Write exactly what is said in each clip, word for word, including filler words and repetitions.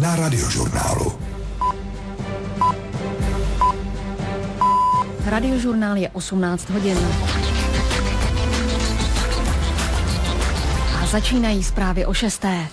na Radiožurnálu. Radiožurnál je osmnáct hodin. A začínají zprávy o šesté.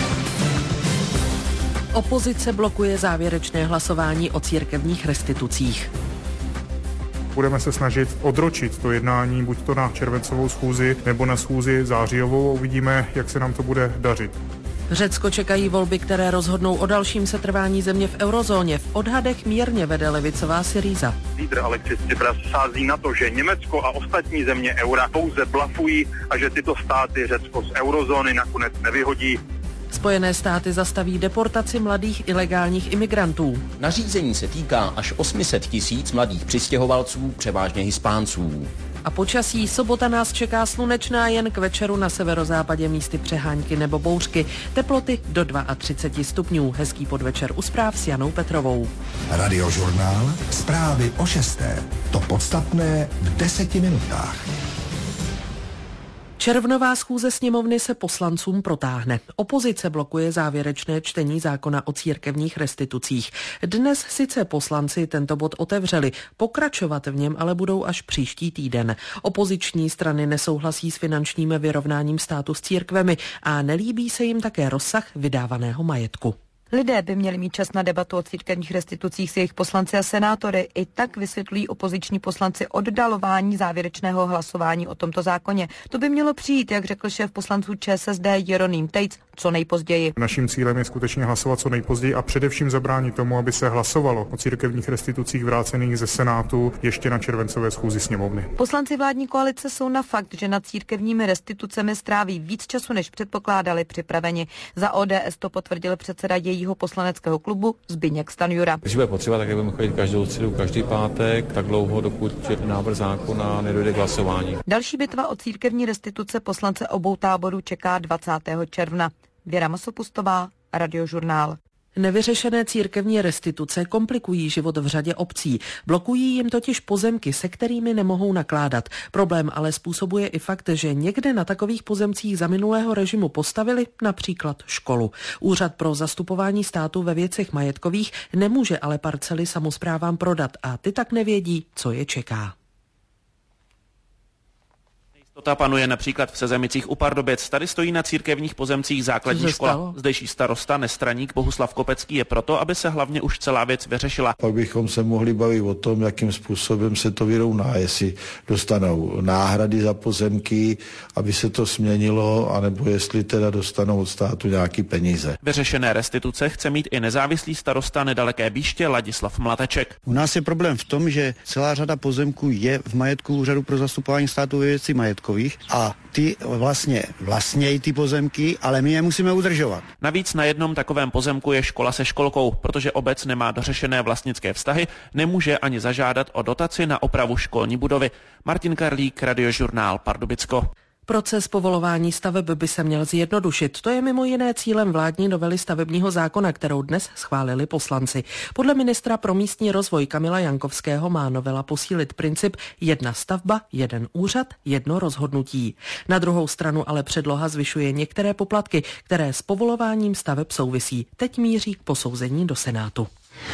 Opozice blokuje závěrečné hlasování o církevních restitucích. Budeme se snažit odročit to jednání, buď to na červencovou schůzi, nebo na schůzi zářijovou. Uvidíme, jak se nám to bude dařit. Řecko čekají volby, které rozhodnou o dalším setrvání země v eurozóně. V odhadech mírně vede levicová Syriza. Lídr Alexis Tsipras sází na to, že Německo a ostatní země eura pouze blafují a že tyto státy Řecko z eurozóny nakonec nevyhodí. Spojené státy zastaví deportaci mladých ilegálních imigrantů. Nařízení se týká až osm set tisíc mladých přistěhovalců, převážně Hispánců. A počasí, sobota nás čeká slunečná, jen k večeru na severozápadě místy přehánky nebo bouřky. Teploty do třicet dva stupňů. Hezký podvečer u zpráv s Janou Petrovou. Radiožurnál, zprávy o šesté. To podstatné v deseti minutách. Červnová schůze sněmovny se poslancům protáhne. Opozice blokuje závěrečné čtení zákona o církevních restitucích. Dnes sice poslanci tento bod otevřeli, pokračovat v něm ale budou až příští týden. Opoziční strany nesouhlasí s finančním vyrovnáním státu s církvemi a nelíbí se jim také rozsah vydávaného majetku. Lidé by měli mít čas na debatu o církevních restitucích s jejich poslanci a senátory. I tak vysvětlují opoziční poslanci oddalování závěrečného hlasování o tomto zákoně. To by mělo přijít, jak řekl šéf poslanců ČSSD Jeroným Tejc, co nejpozději. Naším cílem je skutečně hlasovat co nejpozději a především zabránit tomu, aby se hlasovalo o církevních restitucích vrácených ze Senátu ještě na červencové schůzi sněmovny. Poslanci vládní koalice jsou na fakt, že nad církevními restitucemi stráví víc času, než předpokládali připraveni. Za O D S to potvrdil předseda jejího poslaneckého klubu Zbyněk Stanjura. Když bude potřeba, tak budeme chodit každou středu, každý pátek, tak dlouho, dokud návrh zákona nedojde k hlasování. Další bitva o církevní restituce poslance obou táborů čeká dvacátého června. Věra Masopustová, Radiožurnál. Nevyřešené církevní restituce komplikují život v řadě obcí. Blokují jim totiž pozemky, se kterými nemohou nakládat. Problém ale způsobuje i fakt, že někde na takových pozemcích za minulého režimu postavili například školu. Úřad pro zastupování státu ve věcech majetkových nemůže ale parcely samosprávám prodat a ty tak nevědí, co je čeká. Jistota panuje například v Sezemicích u Pardubic. Tady stojí na církevních pozemcích základní škola. Zdejší starosta, nestraník Bohuslav Kopecký je proto, aby se hlavně už celá věc vyřešila. Pak bychom se mohli bavit o tom, jakým způsobem se to vyrovná, jestli dostanou náhrady za pozemky, aby se to směnilo, anebo jestli teda dostanou od státu nějaký peníze. Vyřešené restituce chce mít i nezávislý starosta nedaleké Bíště Ladislav Mlateček. U nás je problém v tom, že celá řada pozemků je v majetku Úřadu pro zastupování státu ve věci majetku a ty vlastně vlastnějí ty pozemky, ale my je musíme udržovat. Navíc na jednom takovém pozemku je škola se školkou, protože obec nemá dořešené vlastnické vztahy, nemůže ani zažádat o dotaci na opravu školní budovy. Martin Karlík, Radiožurnál, Pardubicko. Proces povolování staveb by se měl zjednodušit. To je mimo jiné cílem vládní novely stavebního zákona, kterou dnes schválili poslanci. Podle ministra pro místní rozvoj Kamila Jankovského má novela posílit princip jedna stavba, jeden úřad, jedno rozhodnutí. Na druhou stranu ale předloha zvyšuje některé poplatky, které s povolováním staveb souvisí. Teď míří k posouzení do Senátu.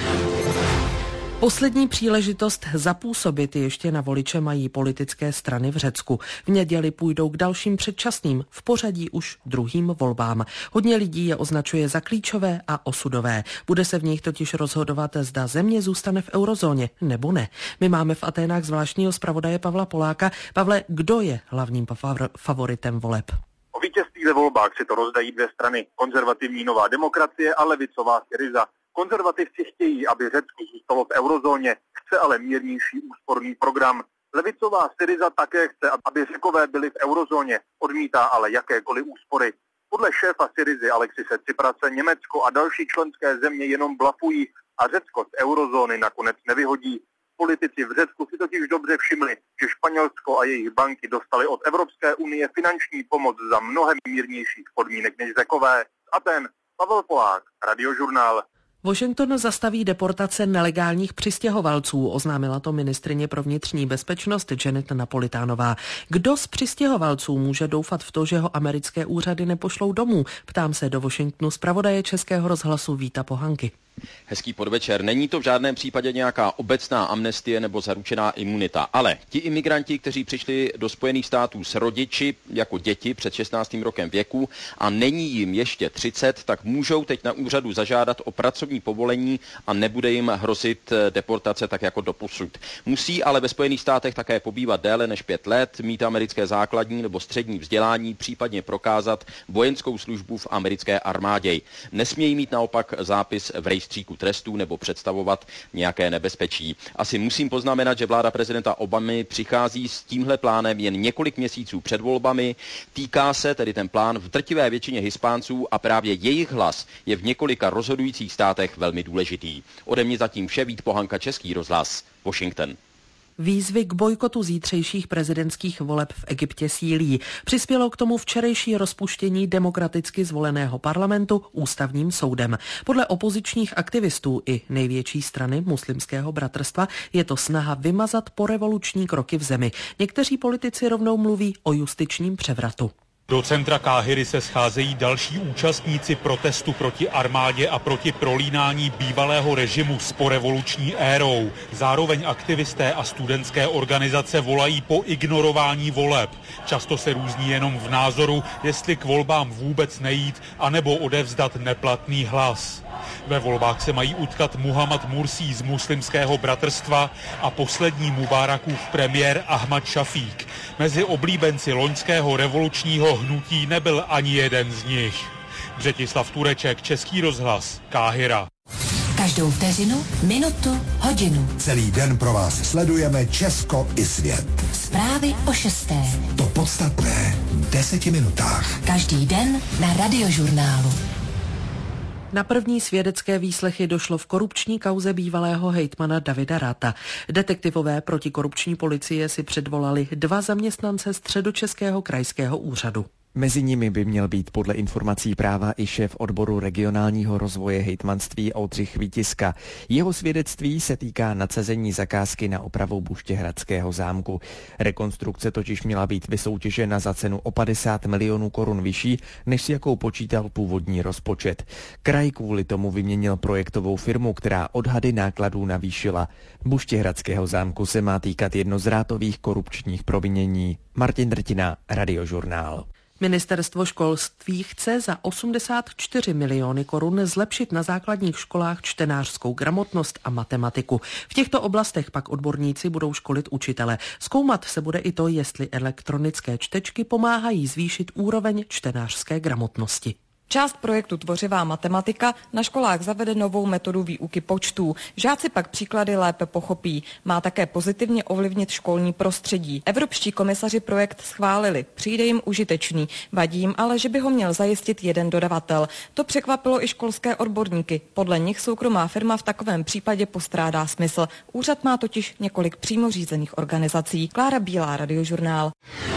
Poslední příležitost zapůsobit ještě na voliče mají politické strany v Řecku. V neděli půjdou k dalším předčasným, v pořadí už druhým volbám. Hodně lidí je označuje za klíčové a osudové. Bude se v nich totiž rozhodovat, zda země zůstane v eurozóně nebo ne. My máme v Aténách zvláštního zpravodaje Pavla Poláka. Pavle, kdo je hlavním favoritem voleb? O vítězství ve volbách si to rozdají dvě strany. Konzervativní Nová demokracie a levicová Syriza. Konzervativci chtějí, aby Řecko zůstalo v eurozóně, chce ale mírnější úsporný program. Levicová Syriza také chce, aby Řekové byli v eurozóně, odmítá ale jakékoliv úspory. Podle šéfa Syrizy Alexise Tsiprase Německo a další členské země jenom blafují a Řecko z eurozóny nakonec nevyhodí. Politici v Řecku si totiž dobře všimli, že Španělsko a jejich banky dostali od Evropské unie finanční pomoc za mnohem mírnějších podmínek než Řekové. Z Aten Pavel Polák, Radiožurnál. Washington zastaví deportace nelegálních přistěhovalců, oznámila to ministryně pro vnitřní bezpečnost Janet Napolitánová. Kdo z přistěhovalců může doufat v to, že ho americké úřady nepošlou domů? Ptám se do Washingtonu zpravodaje Českého rozhlasu Víta Pohanky. Hezký podvečer. Není to v žádném případě nějaká obecná amnestie nebo zaručená imunita, ale ti imigranti, kteří přišli do Spojených států s rodiči jako děti před šestnáctým rokem věku a není jim ještě třicet, tak můžou teď na úřadu zažádat o pracovní povolení a nebude jim hrozit deportace tak jako doposud. Musí ale ve Spojených státech také pobývat déle než pět let, mít americké základní nebo střední vzdělání, případně prokázat vojenskou službu v americké armádě. Nesmějí mít naopak zápis v rejstříku trestů nebo představovat nějaké nebezpečí. Asi musím poznamenat, že vláda prezidenta Obamy přichází s tímhle plánem jen několik měsíců před volbami. Týká se tedy ten plán v drtivé většině Hispánců a právě jejich hlas je v několika rozhodujících státech velmi důležitý. Ode mě zatím vše. Vít Pohanka, Český rozhlas, Washington. Výzvy k bojkotu zítřejších prezidentských voleb v Egyptě sílí. Přispělo k tomu včerejší rozpuštění demokraticky zvoleného parlamentu ústavním soudem. Podle opozičních aktivistů i největší strany muslimského bratrstva je to snaha vymazat porevoluční kroky v zemi. Někteří politici rovnou mluví o justičním převratu. Do centra Káhiry se scházejí další účastníci protestu proti armádě a proti prolínání bývalého režimu s porevoluční érou. Zároveň aktivisté a studentské organizace volají po ignorování voleb. Často se různí jenom v názoru, jestli k volbám vůbec nejít, anebo odevzdat neplatný hlas. Ve volbách se mají utkat Muhammad Mursi z muslimského bratrstva a poslední Mubarakův premiér Ahmad Šafík. Mezi oblíbenci loňského revolučního hnutí nebyl ani jeden z nich. Břetislav Tureček, Český rozhlas, Káhira. Každou vteřinu, minutu, hodinu. Celý den pro vás sledujeme Česko i svět. Zprávy o šesté. To podstatné v deseti minutách. Každý den na Radiožurnálu. Na první svědecké výslechy došlo v korupční kauze bývalého hejtmana Davida Ratha. Detektivové protikorupční policie si předvolali dva zaměstnance Středočeského krajského úřadu. Mezi nimi by měl být podle informací Práva i šéf odboru regionálního rozvoje hejtmanství Oldřich Vítiska. Jeho svědectví se týká nadsazení zakázky na opravu Buštěhradského zámku. Rekonstrukce totiž měla být vysoutěžena za cenu o padesát milionů korun vyšší, než s jakou počítal původní rozpočet. Kraj kvůli tomu vyměnil projektovou firmu, která odhady nákladů navýšila. Buštěhradského zámku se má týkat jedno z rátových korupčních provinění. Martin Drtina, Radiožurnál. Ministerstvo školství chce za osmdesát čtyři miliony korun zlepšit na základních školách čtenářskou gramotnost a matematiku. V těchto oblastech pak odborníci budou školit učitele. Zkoumat se bude i to, jestli elektronické čtečky pomáhají zvýšit úroveň čtenářské gramotnosti. Část projektu Tvořivá matematika na školách zavede novou metodu výuky počtů. Žáci pak příklady lépe pochopí. Má také pozitivně ovlivnit školní prostředí. Evropští komisaři projekt schválili. Přijde jim užitečný. Vadí jim ale, že by ho měl zajistit jeden dodavatel. To překvapilo i školské odborníky. Podle nich soukromá firma v takovém případě postrádá smysl. Úřad má totiž několik přímo řízených organizací. Klára Bílá, Radiožurnál.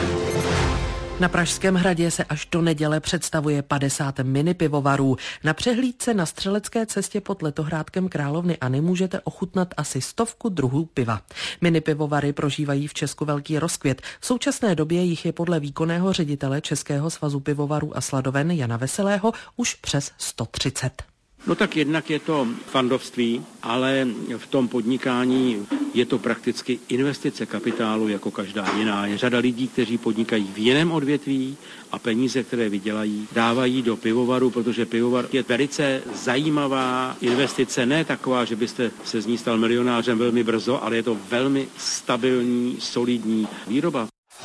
Na Pražském hradě se až do neděle představuje padesát mini pivovarů. Na přehlídce na Střelecké cestě pod letohrádkem Královny Anny můžete ochutnat asi stovku druhů piva. Mini pivovary prožívají v Česku velký rozkvět. V současné době jich je podle výkonného ředitele Českého svazu pivovarů a sladoven Jana Veselého už přes sto třicet. No tak jednak je to fandovství, ale v tom podnikání je to prakticky investice kapitálu jako každá jiná. Je řada lidí, kteří podnikají v jiném odvětví a peníze, které vydělají, dávají do pivovaru, protože pivovar je velice zajímavá investice, ne taková, že byste se z ní stal milionářem velmi brzo, ale je to velmi stabilní, solidní výroba.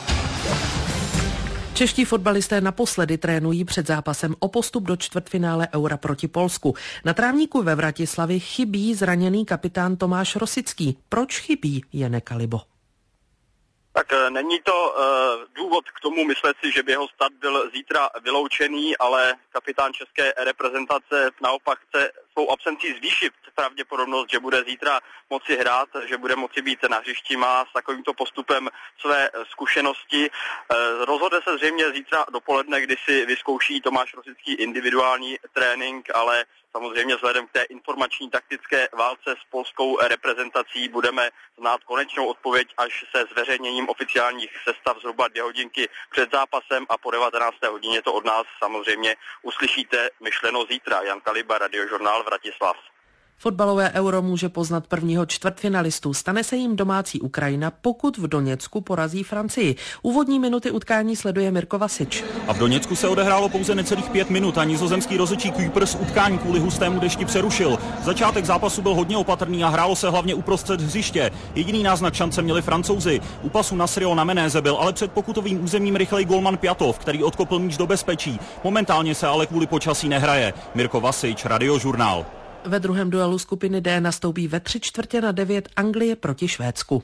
Čeští fotbalisté naposledy trénují před zápasem o postup do čtvrtfinále Eura proti Polsku. Na trávníku ve Vratislavi chybí zraněný kapitán Tomáš Rosický. Proč chybí, Jene Kalibo? Tak není to uh, důvod k tomu myslet si, že by jeho start byl zítra vyloučený, ale kapitán české reprezentace naopak chce svou absencí zvýšit pravděpodobnost, že bude zítra moci hrát, že bude moci být na hřišti, má s takovýmto postupem své zkušenosti. Uh, rozhodne se zřejmě zítra dopoledne, kdy si vyzkouší Tomáš Rosický individuální trénink, ale Samozřejmě vzhledem k té informační taktické válce s polskou reprezentací budeme znát konečnou odpověď až se zveřejněním oficiálních sestav zhruba dvě hodinky před zápasem a po devatenácté hodině to od nás samozřejmě uslyšíte myšleno zítra. Jan Kaliba, Radiožurnál, Vratislav. Fotbalové Euro může poznat prvního čtvrtfinalistu. Stane se jim domácí Ukrajina, pokud v Doněcku porazí Francii. Úvodní minuty utkání sleduje Mirko Vasič. A v Doněcku se odehrálo pouze necelých pět minut a nizozemský rozhodčí Kuipers utkání kvůli hustému dešti přerušil. Začátek zápasu byl hodně opatrný a hrálo se hlavně uprostřed hřiště. Jediný náznak šance měli Francouzi. U pasu Nasriho na Menéze byl ale před pokutovým územím rychlej golman Pjatov, který odkopl míč do bezpečí. Momentálně se ale kvůli počasí nehraje. Mirko Vasič, Radiožurnál. Ve druhém duelu skupiny D nastoupí ve tři čtvrtě na devět Anglie proti Švédsku.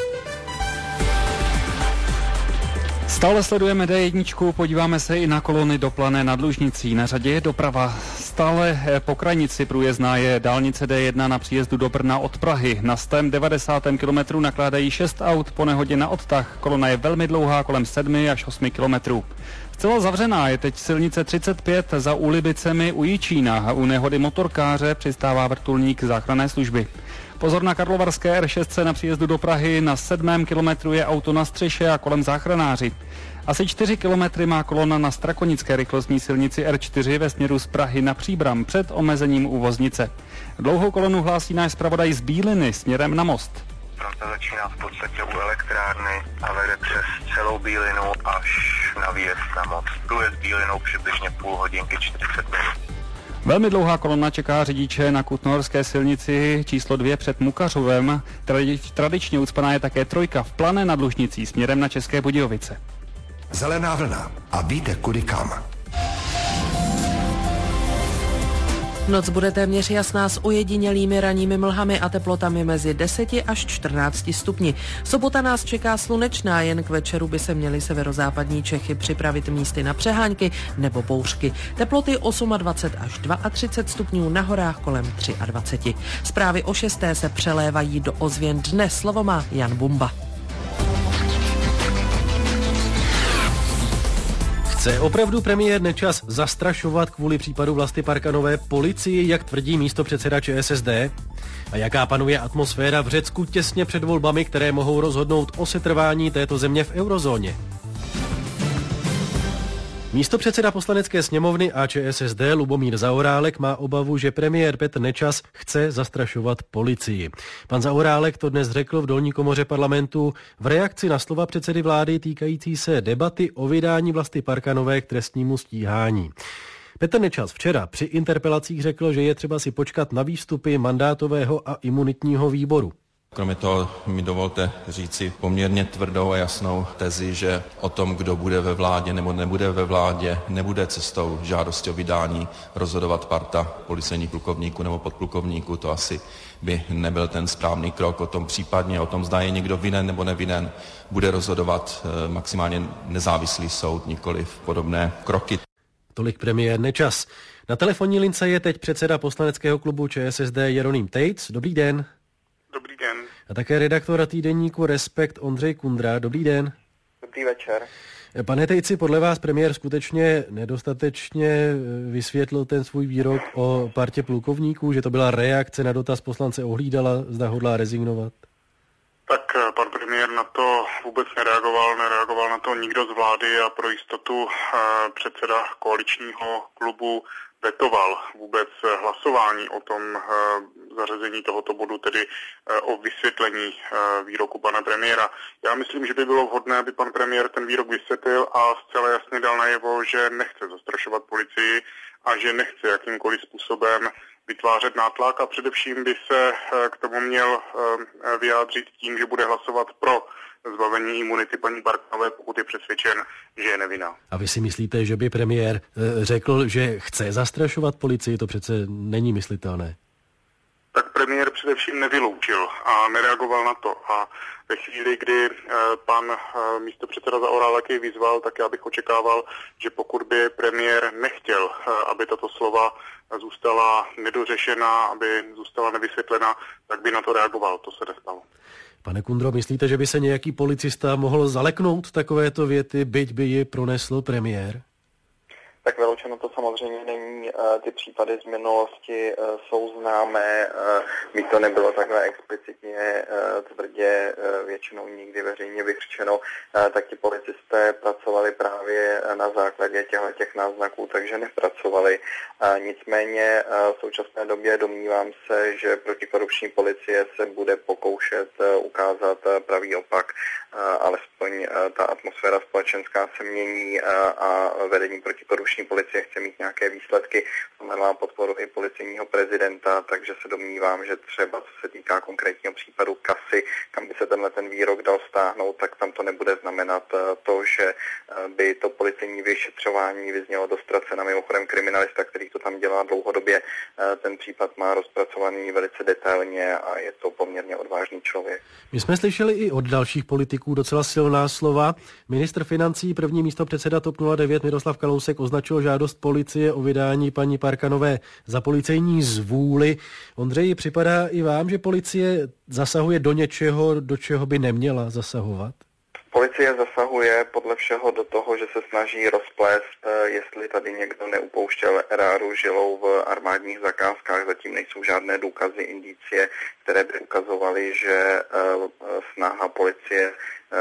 Stále sledujeme D jedna, podíváme se i na kolony do Plané nad Lužnicí. Na řadě je doprava. Stále po krajnici průjezdná je dálnice D jedna na příjezdu do Brna od Prahy. Na sto devadesátém kilometru nakládají šest aut, po nehodě na odtah. Kolona je velmi dlouhá, kolem sedmi až osmi kilometrů. Zcela zavřená je teď silnice třicet pět za Úlibicemi u Jičína. U nehody motorkáře přistává vrtulník záchranné služby. Pozor na karlovarské R šest na příjezdu do Prahy, na sedmém kilometru je auto na střeše a kolem záchranáři. Asi čtyři kilometry má kolona na strakonické rychlostní silnici R čtyři ve směru z Prahy na Příbram před omezením u Voznice. Dlouhou kolonu hlásí náš zpravodaj z Bíliny směrem na Most. Trasa začíná v podstatě u elektrárny a vede přes celou Bílinu až na výjezd na Most. Průjezd Bílinou přibližně půl hodinky čtyřicet minut. Velmi dlouhá kolona čeká řidiče na Kutnohorské silnici číslo dvě před Mukařovem. Tradič, tradičně ucpaná je také trojka v Plané nad Lužnicí směrem na České Budějovice. Zelená vlna a víte kudy kam. Noc bude téměř jasná s ojedinělými ranními mlhami a teplotami mezi deseti až čtrnácti stupni. Sobota nás čeká slunečná, jen k večeru by se měly severozápadní Čechy připravit místy na přehánky nebo bouřky. Teploty dvacet osm až třicet dva stupňů, na horách kolem dvacet tři. Zprávy o šesté se přelévají do ozvěn dne. Slovo má Jan Bumba. Chce opravdu premiér Nečas zastrašovat kvůli případu Vlasty Parkanové policii, jak tvrdí místopředseda ČSSD? A jaká panuje atmosféra v Řecku těsně před volbami, které mohou rozhodnout o setrvání této země v eurozóně? Místopředseda Poslanecké sněmovny a ČSSD Lubomír Zaorálek má obavu, že premiér Petr Nečas chce zastrašovat policii. Pan Zaorálek to dnes řekl v dolní komoře parlamentu v reakci na slova předsedy vlády týkající se debaty o vydání Vlasty Parkanové k trestnímu stíhání. Petr Nečas včera při interpelacích řekl, že je třeba si počkat na výstupy mandátového a imunitního výboru. Kromě toho mi dovolte říci poměrně tvrdou a jasnou tezi, že o tom, kdo bude ve vládě nebo nebude ve vládě, nebude cestou žádosti o vydání rozhodovat parta policejních plukovníků nebo podplukovníků. To asi by nebyl ten správný krok. O tom případně, o tom zda je někdo vinen nebo nevinen, bude rozhodovat maximálně nezávislý soud, nikoliv podobné kroky. Tolik premiér Nečas. Na telefonní lince je teď předseda poslaneckého klubu ČSSD Jeroným Tejc. Dobrý den. Dobrý den. A také redaktor týdeníku Respekt Ondřej Kundra. Dobrý den. Dobrý večer. Pane Tejci, podle vás premiér skutečně nedostatečně vysvětlil ten svůj výrok o partě plukovníků, že to byla reakce na dotaz poslance Ohlídala, zda hodlá rezignovat? Tak pan premiér na to vůbec nereagoval, nereagoval na to nikdo z vlády a pro jistotu předseda koaličního klubu vetoval vůbec hlasování o tom zařazení tohoto bodu, tedy o vysvětlení výroku pana premiéra. Já myslím, že by bylo vhodné, aby pan premiér ten výrok vysvětlil a zcela jasně dal najevo, že nechce zastrašovat policii a že nechce jakýmkoliv způsobem vytvářet nátlak a především by se k tomu měl vyjádřit tím, že bude hlasovat pro zbavení imunity paní Parkanové, pokud je přesvědčen, že je nevinná. A vy si myslíte, že by premiér řekl, že chce zastrašovat policii? To přece není myslitelné. Tak premiér především nevyloučil a nereagoval na to. A ve chvíli, kdy pan místopředseda Zaorálek jej vyzval, tak já bych očekával, že pokud by premiér nechtěl, aby tato slova zůstala nedořešená, aby zůstala nevysvětlena, tak by na to reagoval. To se nestalo. Pane Kundro, myslíte, že by se nějaký policista mohl zaleknout takovéto věty, byť by ji pronesl premiér? Tak vyloučeno to samozřejmě není. Ty případy z minulosti jsou známé. Mi to nebylo takhle explicitně tvrdě většinou nikdy veřejně vyřčeno. Tak ti policisté pracovali právě na základě těchto těch náznaků, takže nepracovali. Nicméně v současné době domnívám se, že protikorupční policie se bude pokoušet ukázat pravý opak. Alespoň ta atmosféra společenská se mění a vedení protikorupční policie chce mít nějaké výsledky. Má podporu i policejního prezidenta, takže se domnívám, že třeba co se týká konkrétního případu Kasy, kam by se tenhle ten výrok dal stáhnout, tak tam to nebude znamenat to, že by to policejní vyšetřování vyznělo do ztracena. Mimochodem kriminalista, který to tam dělá dlouhodobě, ten případ má rozpracovaný velice detailně a je to poměrně odvážný člověk. My jsme slyšeli i od dalších politiků docela silná slova. Ministr financí, první místopředseda TOP nula devět Miroslav Kalousek označil žádost policie o vydání paní Parkanové za policejní zvůli. Ondřeji, připadá i vám, že policie zasahuje do něčeho, do čeho by neměla zasahovat? Policie zasahuje podle všeho do toho, že se snaží rozplést, jestli tady někdo neupouštěl eráru žilou v armádních zakázkách. Zatím nejsou žádné důkazy, indicie, které by ukazovaly, že snaha policie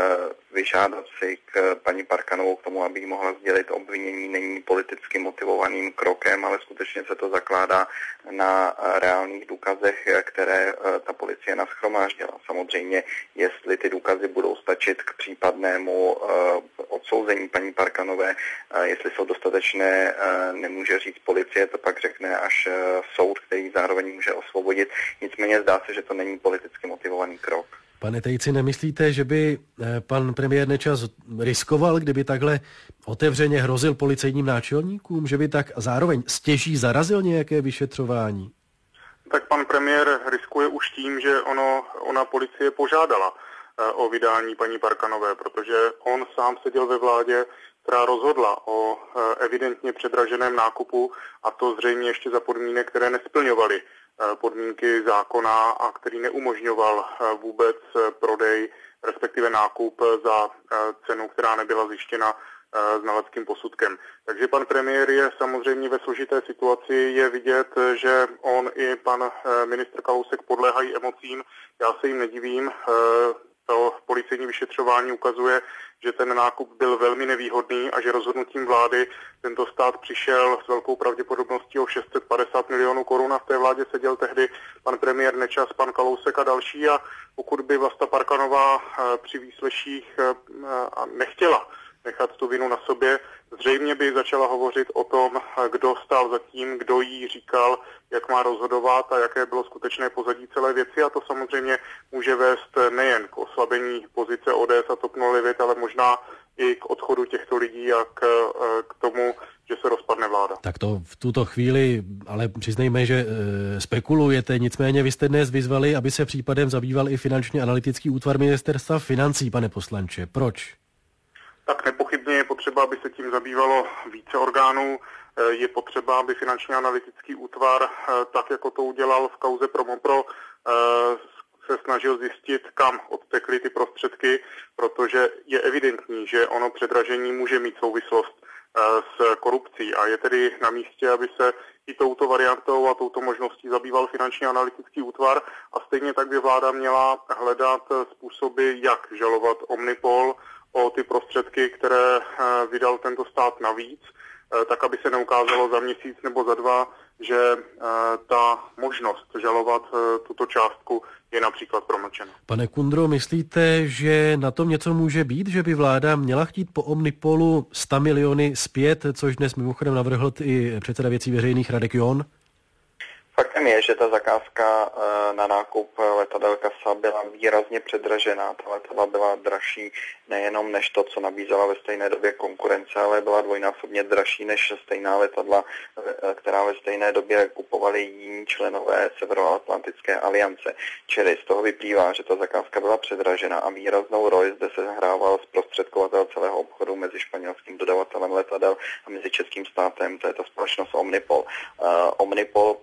vyžádat si k paní Parkanovou k tomu, aby jí mohla sdělit obvinění, není politicky motivovaným krokem, ale skutečně se to zakládá na reálných důkazech, které ta policie nashromáždila. Samozřejmě, jestli ty důkazy budou stačit k případnému odsouzení paní Parkanové, jestli jsou dostatečné, nemůže říct policie, to pak řekne až soud, který zároveň může osvobodit. Nicméně zdá se, že to není politicky motivovaný krok. Pane Tejci, nemyslíte, že by pan premiér Nečas riskoval, kdyby takhle otevřeně hrozil policejním náčelníkům, že by tak zároveň stěží zarazil nějaké vyšetřování? Tak pan premiér riskuje už tím, že ono, ona policie požádala o vydání paní Parkanové, protože on sám seděl ve vládě, která rozhodla o evidentně předraženém nákupu, a to zřejmě ještě za podmínek, které nesplňovaly podmínky zákona a který neumožňoval vůbec prodej, respektive nákup za cenu, která nebyla zjištěna znaleckým posudkem. Takže pan premiér je samozřejmě ve složité situaci, je vidět, že on i pan ministr Kalousek podléhají emocím. Já se jim nedivím. To policejní vyšetřování ukazuje, že ten nákup byl velmi nevýhodný a že rozhodnutím vlády tento stát přišel s velkou pravděpodobností o šest set padesát milionů korun a v té vládě seděl tehdy pan premiér Nečas, pan Kalousek a další, a pokud by Vlasta Parkanová při výsleších nechtěla nechat tu vinu na sobě, zřejmě by začala hovořit o tom, kdo stál za tím, kdo jí říkal, jak má rozhodovat a jaké bylo skutečné pozadí celé věci, a to samozřejmě může vést nejen k oslabení pozice O D S a TOP nula devět, ale možná i k odchodu těchto lidí a k, k tomu, že se rozpadne vláda. Tak to v tuto chvíli, ale přiznejme, že e, spekulujete, nicméně vy jste dnes vyzvali, aby se případem zabýval i finančně analytický útvar ministerstva financí, pane poslanče. Proč? Tak nepochybně je potřeba, aby se tím zabývalo více orgánů. Je potřeba, aby finanční analytický útvar, tak jako to udělal v kauze Promopro, se snažil zjistit, kam odtekly ty prostředky, protože je evidentní, že ono předražení může mít souvislost s korupcí a je tedy na místě, aby se i touto variantou a touto možností zabýval finanční analytický útvar, a stejně tak by vláda měla hledat způsoby, jak žalovat Omnipol o ty prostředky, které vydal tento stát navíc, tak aby se neukázalo za měsíc nebo za dva, že ta možnost žalovat tuto částku je například promlčena. Pane Kundro, myslíte, že na tom něco může být, že by vláda měla chtít po Omnipolu sto miliony zpět, což dnes mimochodem navrhl i předseda věcí veřejných Radek John? Faktem je, že ta zakázka na nákup letadel Kasa byla výrazně předražená. Ta letadla byla dražší nejenom než to, co nabízela ve stejné době konkurence, ale byla dvojnásobně dražší než stejná letadla, která ve stejné době kupovali jiní členové Severoatlantické aliance. Čili z toho vyplývá, že ta zakázka byla předražená a výraznou roli zde se hrával zprostředkovatel celého obchodu mezi španělským dodavatelem letadel a mezi českým státem, to je ta společnost Omnipol. Uh, Omnipol prodal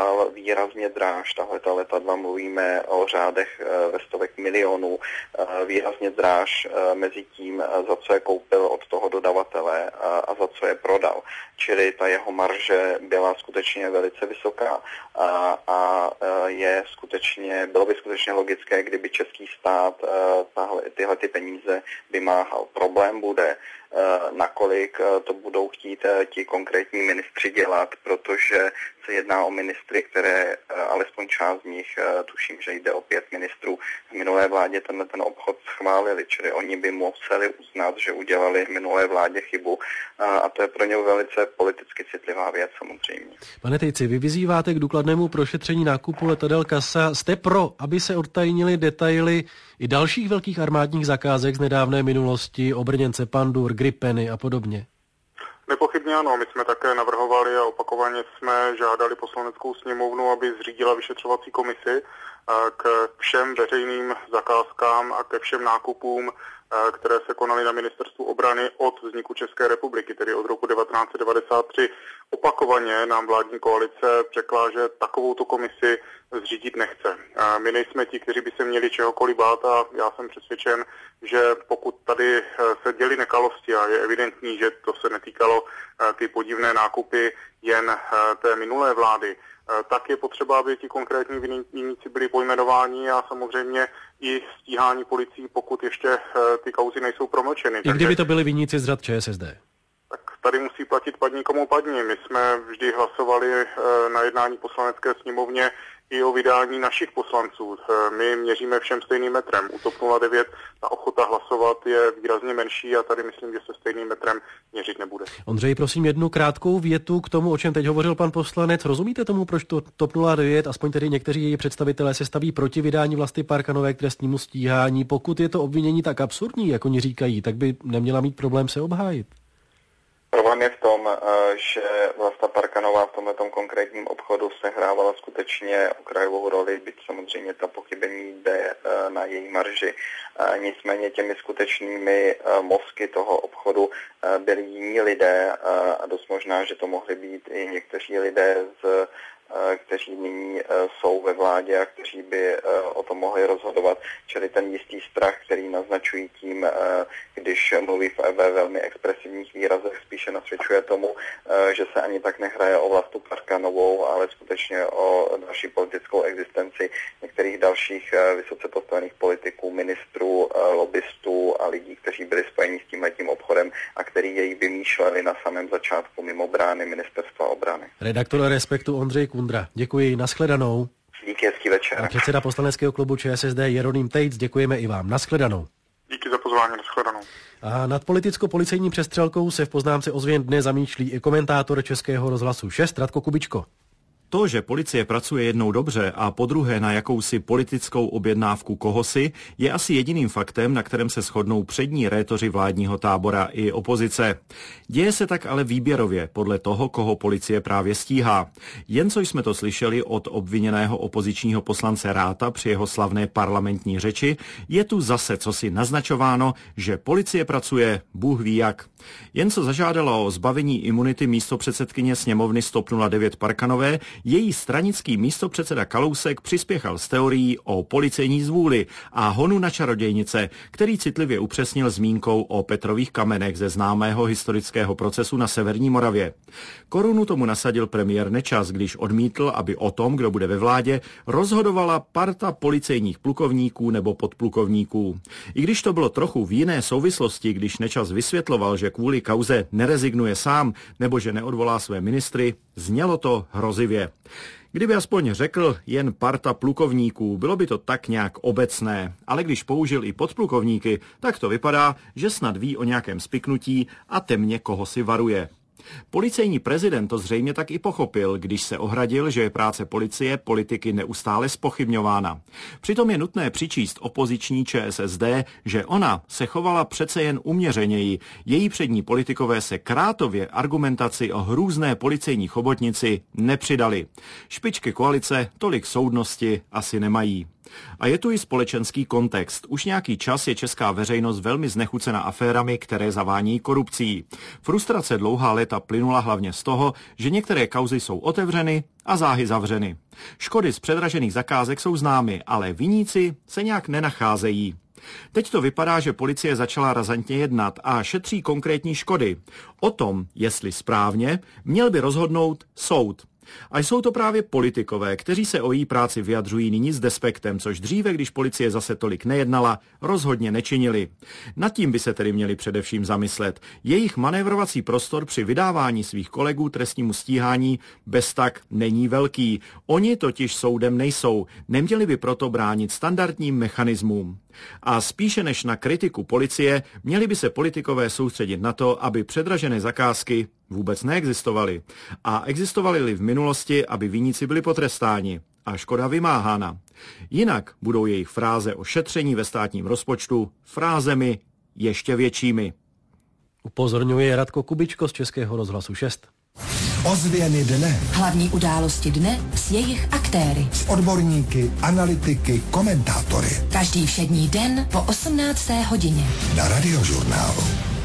objednával výrazně dráž. Tahle ta letadla mluvíme o řádech ve stovek milionů, výrazně dráž mezi tím, za co je koupil od toho dodavatele a za co je prodal. Čili ta jeho marže byla skutečně velice vysoká a, a je skutečně, bylo by skutečně logické, kdyby český stát tahle, tyhle ty peníze vymáhal. Problém bude, nakolik to budou chtít ti konkrétní ministři dělat, protože se jedná o ministry, které alespoň část z nich, tuším, že jde o pět ministrů, v minulé vládě tenhle ten obchod schválili, čili oni by museli uznat, že udělali v minulé vládě chybu a to je pro ně velice politicky citlivá věc samozřejmě. Pane Tejci, vy vyzýváte k důkladnému prošetření nákupu letadel CASA. Jste pro, aby se odtajnily detaily i dalších velkých armádních zakázek z nedávné minulosti, obrněnce Pandur, Gripeny a podobně? Nepochybně ano, my jsme také navrhovali a opakovaně jsme žádali poslaneckou sněmovnu, aby zřídila vyšetřovací komisi k všem veřejným zakázkám a ke všem nákupům, které se konaly na ministerstvu obrany od vzniku České republiky, tedy od roku devatenáct set devadesát tři. Opakovaně nám vládní koalice řekla, že takovouto komisi zřídit nechce. My nejsme ti, kteří by se měli čehokoliv bát a já jsem přesvědčen, že pokud tady se děly nekalosti a je evidentní, že to se netýkalo ty podivné nákupy jen té minulé vlády, tak je potřeba, aby ti konkrétní viníci byli pojmenováni a samozřejmě i stíhání policií, pokud ještě ty kauzy nejsou promlčeny. I kdyby to byli viníci z řad ČSSD? Tak tady musí platit padni komu padni. My jsme vždy hlasovali na jednání poslanecké sněmovně i o vydání našich poslanců. My měříme všem stejným metrem. U TOP nula devět ta ochota hlasovat je výrazně menší a tady myslím, že se stejným metrem měřit nebude. Ondřej, prosím jednu krátkou větu k tomu, o čem teď hovořil pan poslanec. Rozumíte tomu, proč to TOP nula devět, aspoň tedy někteří její představitelé, se staví proti vydání Vlasty Parkanové k trestnímu stíhání? Pokud je to obvinění tak absurdní, jak oni říkají, tak by neměla mít problém se obhájit. Problém je v tom, že Vlasta Parkanová v tomto konkrétním obchodu sehrávala skutečně okrajovou roli, byť samozřejmě ta pochybení jde na její marži. Nicméně těmi skutečnými mozky toho obchodu byli jiní lidé a dost možná, že to mohli být i někteří lidé z kteří nyní jsou ve vládě a kteří by o tom mohli rozhodovat. Čili ten jistý strach, který naznačují tím, když mluví ve velmi expresivních výrazech, spíše nasvědčuje tomu, že se ani tak nehraje o Vlastu Parkanovou, ale skutečně o další politickou existenci některých dalších vysoce postavených politiků, ministrů, lobbystů a lidí, kteří byli spojeni s tímhletím obchodem a který jej vymýšleli na samém začátku mimo brány ministerstva obrany. Redaktor Respektu Ondřej Kundra, děkuji, nashledanou. Díky, hezký večer. A předseda poslaneckého klubu ČSSD Jeroným Tejc, děkujeme i vám, nashledanou. Díky za pozvání, nashledanou. A nad politicko-policejní přestřelkou se v poznámce Ozvěn dne zamýšlí i komentátor Českého rozhlasu šest Radko Kubičko. To, že policie pracuje jednou dobře a podruhé na jakousi politickou objednávku kohosi, je asi jediným faktem, na kterém se shodnou přední rétoři vládního tábora i opozice. Děje se tak ale výběrově podle toho, koho policie právě stíhá. Jen co jsme to slyšeli od obviněného opozičního poslance Ráta při jeho slavné parlamentní řeči, je tu zase cosi naznačováno, že policie pracuje Bůh ví jak. Jen co zažádala o zbavení imunity místopředsedkyně sněmovny TOP nula devět Parkanové, její stranický místopředseda Kalousek přispěchal s teorií o policejní zvůli a honu na čarodějnice, který citlivě upřesnil zmínkou o Petrových kamenech ze známého historického procesu na severní Moravě. Korunu tomu nasadil premiér Nečas, když odmítl, aby o tom, kdo bude ve vládě, rozhodovala parta policejních plukovníků nebo podplukovníků. I když to bylo trochu v jiné souvislosti, když Nečas vysvětloval, že kvůli kauze nerezignuje sám nebo že neodvolá své ministry, znělo to hrozivě. Kdyby aspoň řekl jen parta plukovníků, bylo by to tak nějak obecné, ale když použil i podplukovníky, tak to vypadá, že snad ví o nějakém spiknutí a temně koho si varuje. Policejní prezident to zřejmě tak i pochopil, když se ohradil, že je práce policie politiky neustále zpochybňována. Přitom je nutné přičíst opoziční ČSSD, že ona se chovala přece jen uměřeněji. Její přední politikové se krátově argumentaci o hrůzné policejní chobotnici nepřidali. Špičky koalice tolik soudnosti asi nemají. A je tu i společenský kontext. Už nějaký čas je česká veřejnost velmi znechucena aférami, které zavání korupcí. Frustrace dlouhá léta plynula hlavně z toho, že některé kauzy jsou otevřeny a záhy zavřeny. Škody z předražených zakázek jsou známy, ale viníci se nějak nenacházejí. Teď to vypadá, že policie začala razantně jednat a šetří konkrétní škody. O tom, jestli správně, měl by rozhodnout soud. A jsou to právě politikové, kteří se o její práci vyjadřují nyní s despektem, což dříve, když policie zase tolik nejednala, rozhodně nečinili. Nad tím by se tedy měli především zamyslet. Jejich manévrovací prostor při vydávání svých kolegů trestnímu stíhání bez tak není velký. Oni totiž soudem nejsou, neměli by proto bránit standardním mechanismům. A spíše než na kritiku policie, měli by se politikové soustředit na to, aby předražené zakázky vůbec neexistovaly. A existovaly-li v minulosti, aby viníci byli potrestáni a škoda vymáhána. Jinak budou jejich fráze o šetření ve státním rozpočtu frázemi ještě většími. Upozorňuje Radko Kubičko z Českého rozhlasu šest. Ozvěny dne. Hlavní události dne s jejich aktéry. S odborníky, analytiky, komentátory. Každý všední den po osmnácté hodině. Na Radiožurnálu.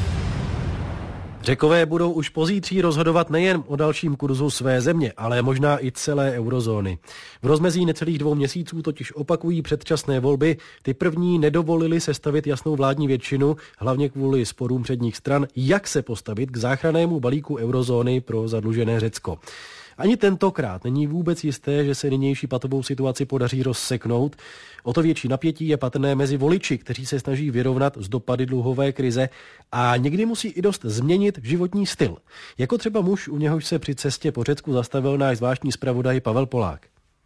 Řekové budou už pozítří rozhodovat nejen o dalším kurzu své země, ale možná i celé eurozóny. V rozmezí necelých dvou měsíců totiž opakují předčasné volby. Ty první nedovolili sestavit jasnou vládní většinu, hlavně kvůli sporům předních stran, jak se postavit k záchrannému balíku eurozóny pro zadlužené Řecko. Ani tentokrát není vůbec jisté, že se nynější patovou situaci podaří rozseknout. O to větší napětí je patrné mezi voliči, kteří se snaží vyrovnat s dopady dluhové krize a někdy musí i dost změnit životní styl. Jako třeba muž, u něhož se při cestě po Řecku zastavil náš zvláštní zpravodaj Pavel Polák.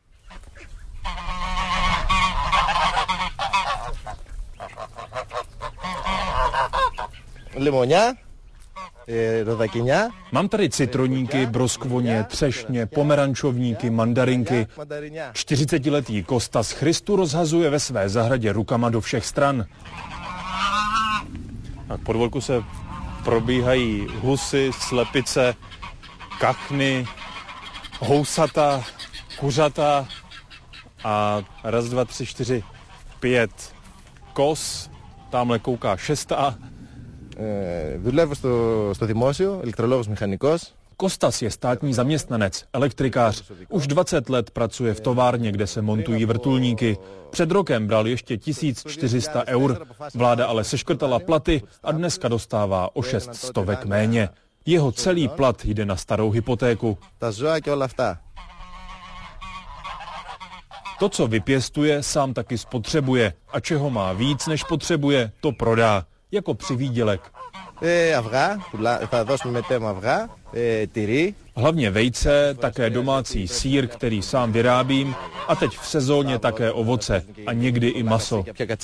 Limoňa? Mám tady citroníky, broskvoně, třešně, pomerančovníky, mandarinky. čtyřicetiletý Kostas Christu rozhazuje ve své zahradě rukama do všech stran. Na podvorku se probíhají husy, slepice, kachny, housata, kuřata a raz, dva, tři, čtyři, pět kos. Tamhle kouká šestá. Δουλεύω στο, στο δημόσιο, ηλεκτρολόγος μηχανικός. Kostas je státní zaměstnanec, elektrikář. Už dvacet let pracuje v továrně, kde se montují vrtulníky. Před rokem bral ještě tisíc čtyři sta eur. Vláda ale seškrtala platy a dneska dostává o šest stovek méně. Jeho celý plat jde na starou hypotéku. To, co vypěstuje, sám taky spotřebuje. A čeho má víc, než potřebuje, to prodá. Jako přivýdělek. Hlavně vejce, také domácí sýr, který sám vyrábím, a teď v sezóně také ovoce a někdy i maso.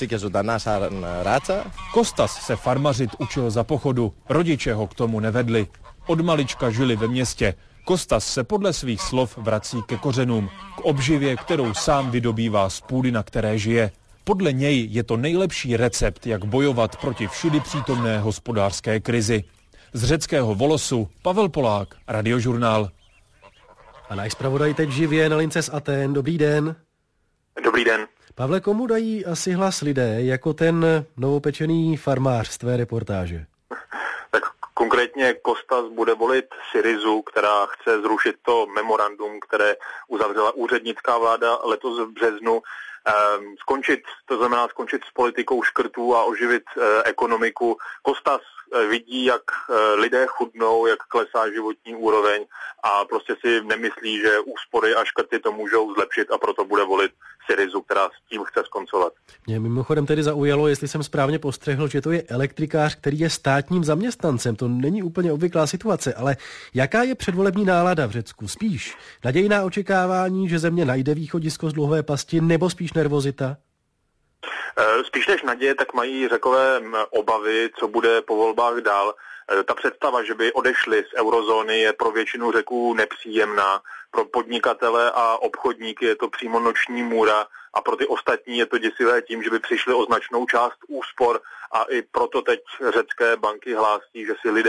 Kostas se farmařit učil za pochodu, rodiče ho k tomu nevedli. Od malička žili ve městě. Kostas se podle svých slov vrací ke kořenům, k obživě, kterou sám vydobývá z půdy, na které žije. Podle něj je to nejlepší recept, jak bojovat proti všudy přítomné hospodářské krizi. Z řeckého Volosu Pavel Polák, Radiožurnál. A náš zpravodaj teď živě na lince z Athén. Dobrý den. Dobrý den. Pavle, komu dají asi hlas lidé, jako ten novopečený farmář z tvé reportáže? Tak konkrétně Kostas bude volit Syrizu, která chce zrušit to memorandum, které uzavřela úřednická vláda letos v březnu. Skončit, to znamená skončit s politikou škrtů a oživit ekonomiku. Kostas vidí, jak lidé chudnou, jak klesá životní úroveň a prostě si nemyslí, že úspory a škrty to můžou zlepšit a proto bude volit Syrizu, která s tím chce skoncovat. Mě mimochodem tedy zaujalo, jestli jsem správně postřehl, že to je elektrikář, který je státním zaměstnancem. To není úplně obvyklá situace, ale jaká je předvolební nálada v Řecku? Spíš nadějná očekávání, že země najde východisko z dluhové pasti, nebo spíš nervozita? Spíš než naděje, tak mají Řekové obavy, co bude po volbách dál. Ta představa, že by odešli z eurozóny, je pro většinu Řeků nepříjemná. Pro podnikatele a obchodníky je to přímo noční můra a pro ty ostatní je to děsivé tím, že by přišli o značnou část úspor a i proto teď řecké banky hlásí, že si lidé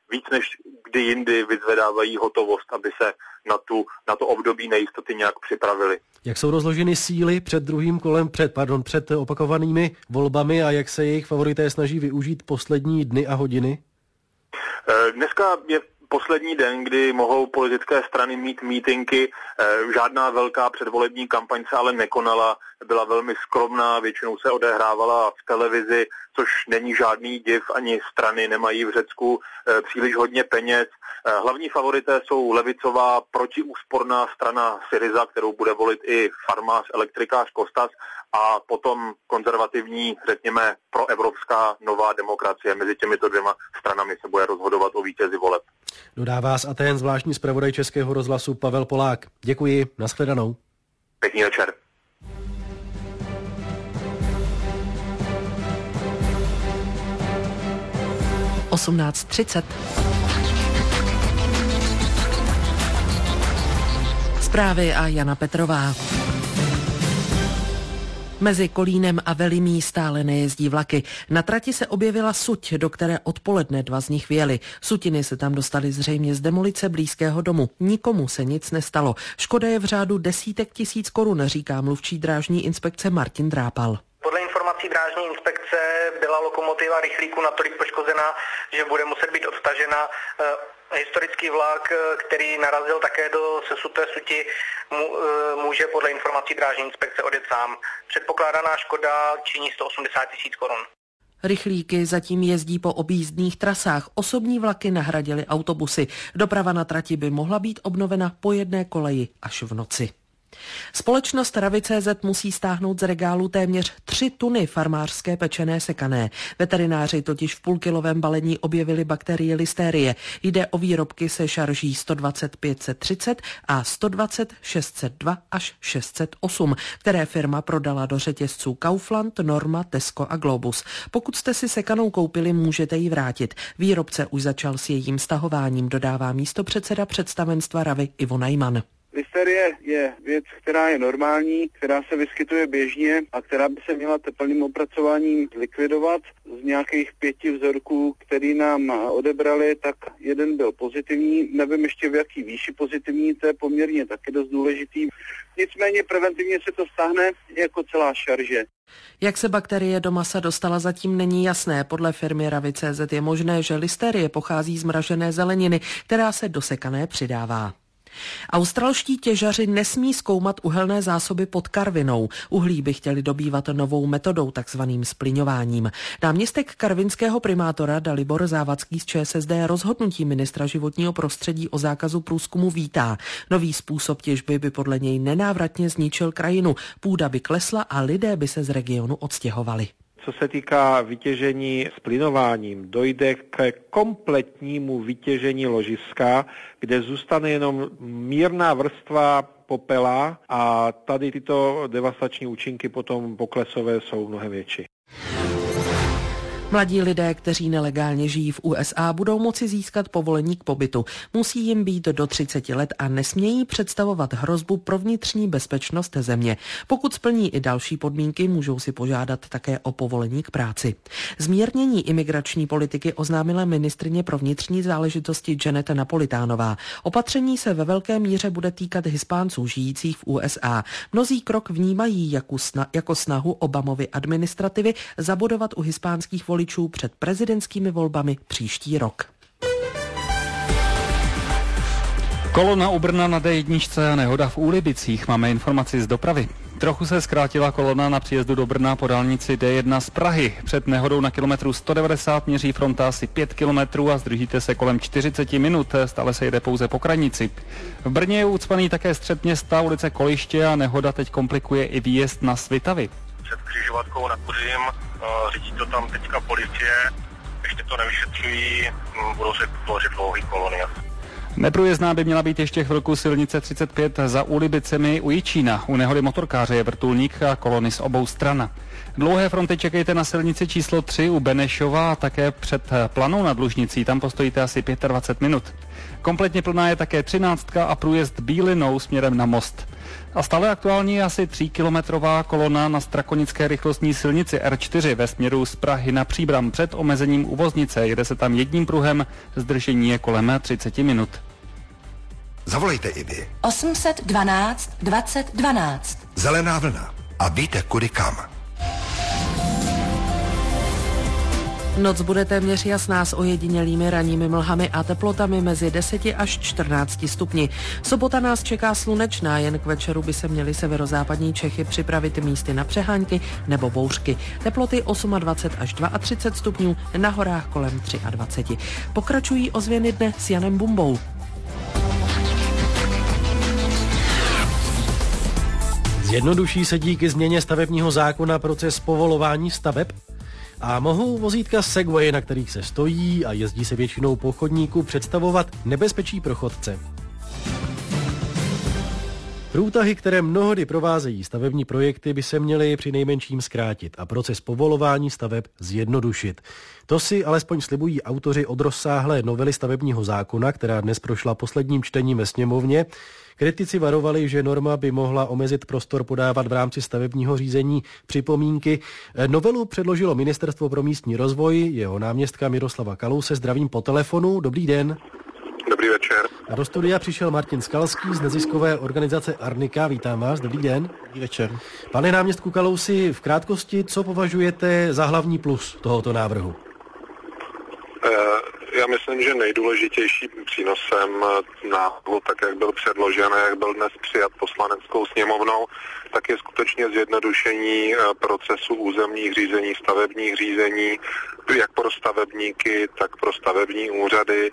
víc než kdy jindy vyzvedávají hotovost, aby se na, tu, na to období nejistoty nějak připravili. Jak jsou rozloženy síly před druhým kolem, před, pardon, před opakovanými volbami a jak se jejich favorité snaží využít poslední dny a hodiny? Dneska je poslední den, kdy mohou politické strany mít mítinky. Žádná velká předvolební kampaň se ale nekonala, byla velmi skromná, většinou se odehrávala v televizi, což není žádný div, ani strany nemají v Řecku příliš hodně peněz. Hlavní favorité jsou levicová protiúsporná strana Syriza, kterou bude volit i farmář, elektrikář Kostas, a potom konzervativní, řekněme, proevropská nová demokracie. Mezi těmito dvěma stranami se bude rozhodovat o vítězi voleb. Dodává z Athén zvláštní zpravodaj Českého rozhlasu Pavel Polák. Děkuji, nashledanou. Pěkný večer. osmnáct třicet. Zprávy a Jana Petrová. Mezi Kolínem a Velimí stále nejezdí vlaky. Na trati se objevila suť, do které odpoledne dva z nich vyjeli. Sutiny se tam dostaly zřejmě z demolice blízkého domu. Nikomu se nic nestalo. Škoda je v řádu desítek tisíc korun, říká mluvčí drážní inspekce Martin Drápal. Podle informací drážní inspekce byla lokomotiva rychlíku natolik poškozená, že bude muset být odtažena. Historický vlak, který narazil také do sesuté suti, může podle informací drážní inspekce odjet sám. Předpokládaná škoda činí sto osmdesát tisíc korun. Rychlíky zatím jezdí po objízdných trasách. Osobní vlaky nahradily autobusy. Doprava na trati by mohla být obnovena po jedné koleji až v noci. Společnost Ravy tečka cé zet musí stáhnout z regálu téměř tři tuny farmářské pečené sekané. Veterináři totiž v půlkilovém balení objevili bakterie listérie. Jde o výrobky se šarží sto dvacet pět set třicet a sto dvacet šest set dva až šest set osm, které firma prodala do řetězců Kaufland, Norma, Tesco a Globus. Pokud jste si sekanou koupili, můžete ji vrátit. Výrobce už začal s jejím stahováním, dodává místopředseda představenstva Ravy Ivo Najman. Listerie je věc, která je normální, která se vyskytuje běžně a která by se měla teplným opracováním likvidovat. Z nějakých pěti vzorků, který nám odebrali, tak jeden byl pozitivní. Nevím ještě v jaký výši pozitivní, to je poměrně taky dost důležitý. Nicméně preventivně se to stáhne jako celá šarže. Jak se bakterie do masa dostala, zatím není jasné. Podle firmy Ravy tečka cé zet je možné, že listerie pochází z mražené zeleniny, která se do sekané přidává. Australští těžaři nesmí zkoumat uhelné zásoby pod Karvinou. Uhlí by chtěli dobývat novou metodou, takzvaným splyňováním. Náměstek karvinského primátora Dalibor Závadský z ČSSD rozhodnutí ministra životního prostředí o zákazu průzkumu vítá. Nový způsob těžby by podle něj nenávratně zničil krajinu. Půda by klesla a lidé by se z regionu odstěhovali. Co se týká vytěžení splynováním, dojde k kompletnímu vytěžení ložiska, kde zůstane jenom mírná vrstva popela a tady tyto devastační účinky potom poklesové jsou mnohem větší. Mladí lidé, kteří nelegálně žijí v U S A, budou moci získat povolení k pobytu. Musí jim být do třiceti let a nesmějí představovat hrozbu pro vnitřní bezpečnost země. Pokud splní i další podmínky, můžou si požádat také o povolení k práci. Zmírnění imigrační politiky oznámila ministryně pro vnitřní záležitosti Janet Napolitánová. Opatření se ve velké míře bude týkat Hispánců žijících v U S A. Mnozí krok vnímají jako snahu Obamovy administrativy zabudovat u hispánských voličů před prezidentskými volbami příští rok. Kolona u Brna na D jedna a nehoda v Úlibicích. Máme informaci z dopravy. Trochu se zkrátila kolona na příjezdu do Brna po dálnici D jedna z Prahy. Před nehodou na kilometru sto devadesát měří fronta asi pět kilometrů a zdržíte se kolem čtyřicet minut. Stále se jede pouze po krajnici. V Brně je ucpaný také střed města, ulice Koliště a nehoda teď komplikuje i výjezd na Svitavy. Před křižovatkou na Kuřím, řídí to tam teďka policie, ještě to nevyšetřují, budou se tvořit dlouhý kolony. Neprůjezdná by měla být ještě chvilku silnice třicet pět za Úlibicemi u Jičína. U nehody motorkáře je vrtulník a kolony z obou stran. Dlouhé fronty čekejte na silnici číslo tři u Benešova a také před Planou nad Lužnicí. Tam postojíte asi dvacet pět minut. Kompletně plná je také třináctka a průjezd Bílinou směrem na Most. A stále aktuální je asi tříkilometrová kolona na strakonické rychlostní silnici R čtyři ve směru z Prahy na Příbram před omezením uvoznice. Jede se tam jedním pruhem, zdržení je kolem třicet minut. Zavolejte i vy. osm set dvanáct dvacet dvanáct. Zelená vlna. A víte kudy kam. Noc bude téměř jasná s ojedinělými ranními mlhami a teplotami mezi deseti až čtrnácti stupni. Sobota nás čeká slunečná, jen k večeru by se měly severozápadní Čechy připravit místy na přehánky nebo bouřky. Teploty dvacet osm až třicet dva stupňů, na horách kolem dvacet tři. Pokračují ozvěny dne s Janem Bumbou. Zjednoduší se díky změně stavebního zákona proces povolování staveb? A mohou vozítka Segway, na kterých se stojí a jezdí se většinou po chodníku, představovat nebezpečí pro chodce? Průtahy, které mnohdy provázejí stavební projekty, by se měly při nejmenším zkrátit a proces povolování staveb zjednodušit. To si alespoň slibují autoři od rozsáhlé novely stavebního zákona, která dnes prošla posledním čtením ve sněmovně. Kritici varovali, že norma by mohla omezit prostor podávat v rámci stavebního řízení připomínky. Novelu předložilo Ministerstvo pro místní rozvoj, jeho náměstka Miroslava Kalouse. Zdravím po telefonu, dobrý den. Dobrý večer. A do studia přišel Martin Skalský z neziskové organizace Arnika. Vítám vás, dobrý den. Dobrý večer. Pane náměstku Kalousi, v krátkosti, co považujete za hlavní plus tohoto návrhu? Já myslím, že nejdůležitějším přínosem návrhu, tak jak byl předložen a jak byl dnes přijat poslaneckou sněmovnou, tak je skutečně zjednodušení procesu územních řízení, stavebních řízení, jak pro stavebníky, tak pro stavební úřady.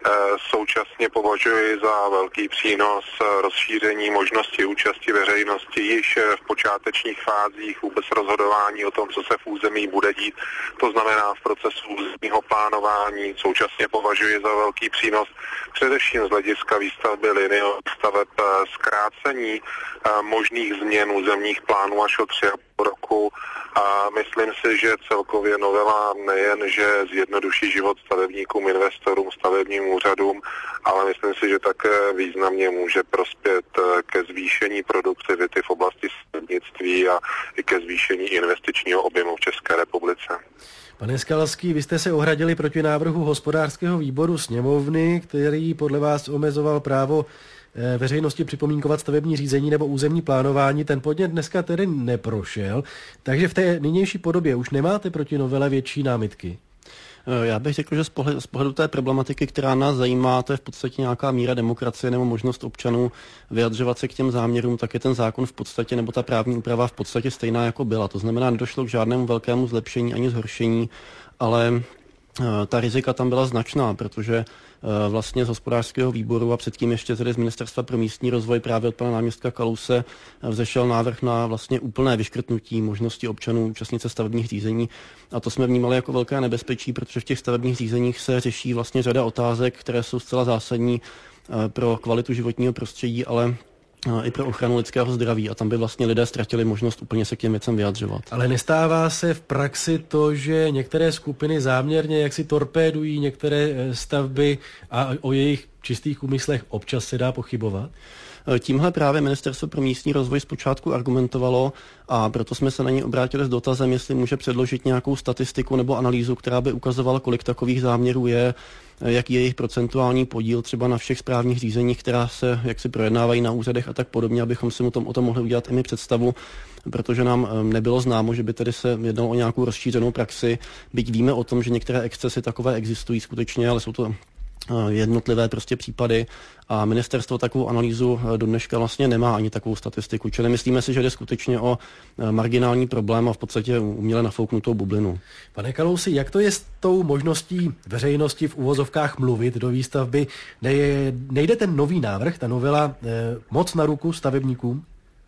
Současně považuji za velký přínos rozšíření možnosti účasti veřejnosti již v počátečních fázích vůbec rozhodování o tom, co se v území bude dít. To znamená v procesu územního plánování. Současně považuji za velký přínos především z hlediska výstavby liniových staveb zkrácení možných změn územních plánů až o tři a půl roku. A myslím si, že celkově novela nejen, že zjednoduší život stavebníkům, investorům, stavebním úřadům, ale myslím si, že také významně může prospět ke zvýšení produktivity v oblasti stavebnictví a i ke zvýšení investičního objemu v České republice. Pane Skalský, vy jste se ohradili proti návrhu hospodářského výboru sněmovny, který podle vás omezoval právo veřejnosti připomínkovat stavební řízení nebo územní plánování. Ten podnět dneska tedy neprošel, takže v té nynější podobě už nemáte proti novele větší námitky. Já bych řekl, že z pohledu, z pohledu té problematiky, která nás zajímá, to je v podstatě nějaká míra demokracie nebo možnost občanů vyjadřovat se k těm záměrům, tak je ten zákon v podstatě, nebo ta právní úprava v podstatě stejná, jako byla. To znamená, nedošlo k žádnému velkému zlepšení ani zhoršení, ale ta rizika tam byla značná, protože vlastně z hospodářského výboru a předtím ještě tedy z Ministerstva pro místní rozvoj právě od pana náměstka Kalouse vzešel návrh na vlastně úplné vyškrtnutí možnosti občanů účastnit se stavebních řízení. A to jsme vnímali jako velké nebezpečí, protože v těch stavebních řízeních se řeší vlastně řada otázek, které jsou zcela zásadní pro kvalitu životního prostředí, ale i pro ochranu lidského zdraví, a tam by vlastně lidé ztratili možnost úplně se k těm věcem vyjadřovat. Ale nestává se v praxi to, že některé skupiny záměrně jaksi torpédují některé stavby a o jejich čistých úmyslech občas se dá pochybovat? Tímhle právě Ministerstvo pro místní rozvoj zpočátku argumentovalo a proto jsme se na něj obrátili s dotazem, jestli může předložit nějakou statistiku nebo analýzu, která by ukazovala, kolik takových záměrů je, jaký je jejich procentuální podíl třeba na všech správních řízeních, která se jaksi projednávají na úřadech a tak podobně, abychom si o tom, o tom mohli udělat i my představu, protože nám nebylo známo, že by tedy se jednalo o nějakou rozšířenou praxi, byť víme o tom, že některé excesy takové existují skutečně, ale jsou to jednotlivé prostě případy a ministerstvo takovou analýzu do dneška vlastně nemá ani takovou statistiku. Čili myslíme si, že jde skutečně o marginální problém a v podstatě uměle nafouknutou bublinu. Pane Kalousi, jak to je s tou možností veřejnosti v uvozovkách mluvit do výstavby? Nejde ten nový návrh, ta novela, moc na ruku stavebníkům?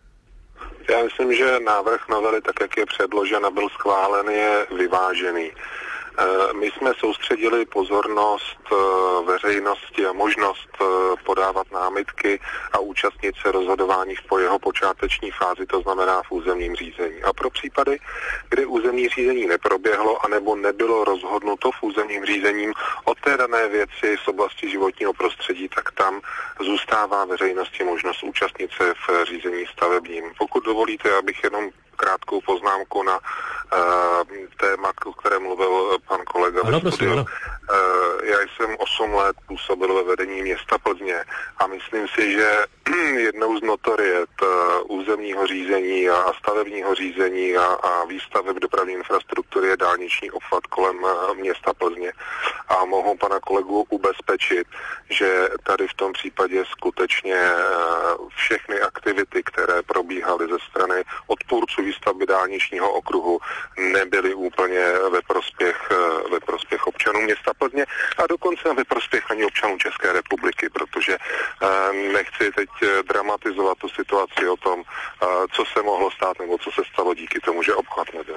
Já myslím, že návrh novely, tak jak je předložen a byl schválen, je vyvážený. My jsme soustředili pozornost veřejnosti a možnost podávat námitky a účastnit se rozhodování po jeho počáteční fázi, to znamená v územním řízení. A pro případy, kdy územní řízení neproběhlo anebo nebylo rozhodnuto v územním řízením o té dané věci z oblasti životního prostředí, tak tam zůstává veřejnosti možnost účastnit se v řízení stavebním. Pokud dovolíte, abych jenom krátkou poznámku na uh, téma, o kterém mluvil pan kolega. Ano, prosím, ano. Uh, já jsem osm let působil ve vedení města Plzně a myslím si, že jednou z notoriet uh, územního řízení a stavebního řízení a, a výstaveb dopravní infrastruktury je dálniční obchvat kolem uh, města Plzně. A mohu pana kolegu ubezpečit, že tady v tom případě skutečně uh, všechny aktivity, které probíhaly ze strany odpůrců výstavby dálničního okruhu, nebyly úplně ve prospěch, ve prospěch občanů města Plzně a dokonce ve prospěch ani občanů České republiky, protože nechci teď dramatizovat tu situaci o tom, co se mohlo stát nebo co se stalo díky tomu, že obchvat nebyl.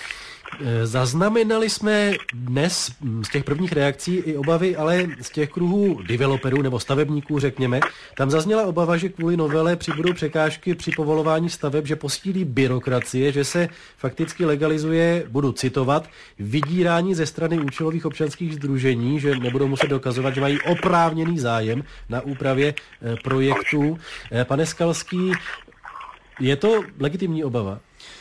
Zaznamenali jsme dnes z těch prvních reakcí i obavy, ale z těch kruhů developerů nebo stavebníků, řekněme, tam zazněla obava, že kvůli novele přibudou překážky při povolování staveb, že posílí byrokracie, že se fakticky legalizuje, budu citovat, vydírání ze strany účelových občanských sdružení, že nebudou muset dokazovat, že mají oprávněný zájem na úpravě projektů. Pane Skalský, je to legitimní obava?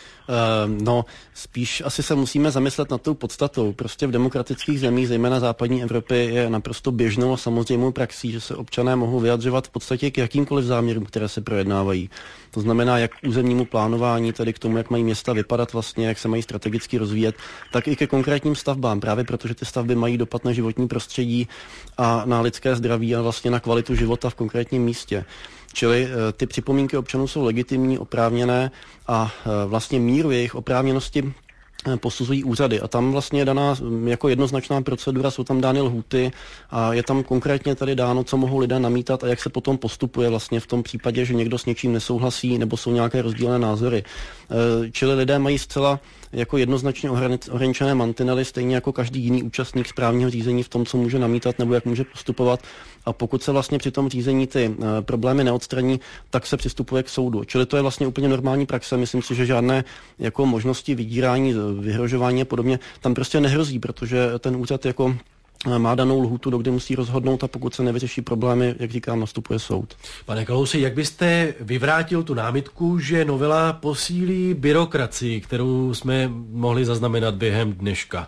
No, spíš asi se musíme zamyslet nad tou podstatou. Prostě v demokratických zemích, zejména západní Evropy, je naprosto běžnou a samozřejmou praxí, že se občané mohou vyjadřovat v podstatě k jakýmkoliv záměrům, které se projednávají. To znamená, jak k územnímu plánování, tedy k tomu, jak mají města vypadat vlastně, jak se mají strategicky rozvíjet, tak i ke konkrétním stavbám, právě protože ty stavby mají dopad na životní prostředí a na lidské zdraví a vlastně na kvalitu života v konkrétním místě. Čili ty připomínky občanů jsou legitimní, oprávněné a vlastně míru jejich oprávněnosti posuzují úřady. A tam vlastně je daná jako jednoznačná procedura, jsou tam dány lhůty a je tam konkrétně tady dáno, co mohou lidé namítat a jak se potom postupuje vlastně v tom případě, že někdo s něčím nesouhlasí nebo jsou nějaké rozdílné názory. Čili lidé mají zcela jako jednoznačně ohraničené mantinely, stejně jako každý jiný účastník správního řízení v tom, co může namítat nebo jak může postupovat. A pokud se vlastně při tom řízení ty e, problémy neodstraní, tak se přistupuje k soudu. Čili to je vlastně úplně normální praxe. Myslím si, že žádné jako možnosti vydírání, vyhrožování a podobně tam prostě nehrozí, protože ten úřad jako má danou lhůtu, do kdy musí rozhodnout a pokud se nevyřeší problémy, jak říkám, nastupuje soud. Pane Kalousi, jak byste vyvrátil tu námitku, že novela posílí byrokracii, kterou jsme mohli zaznamenat během dneška?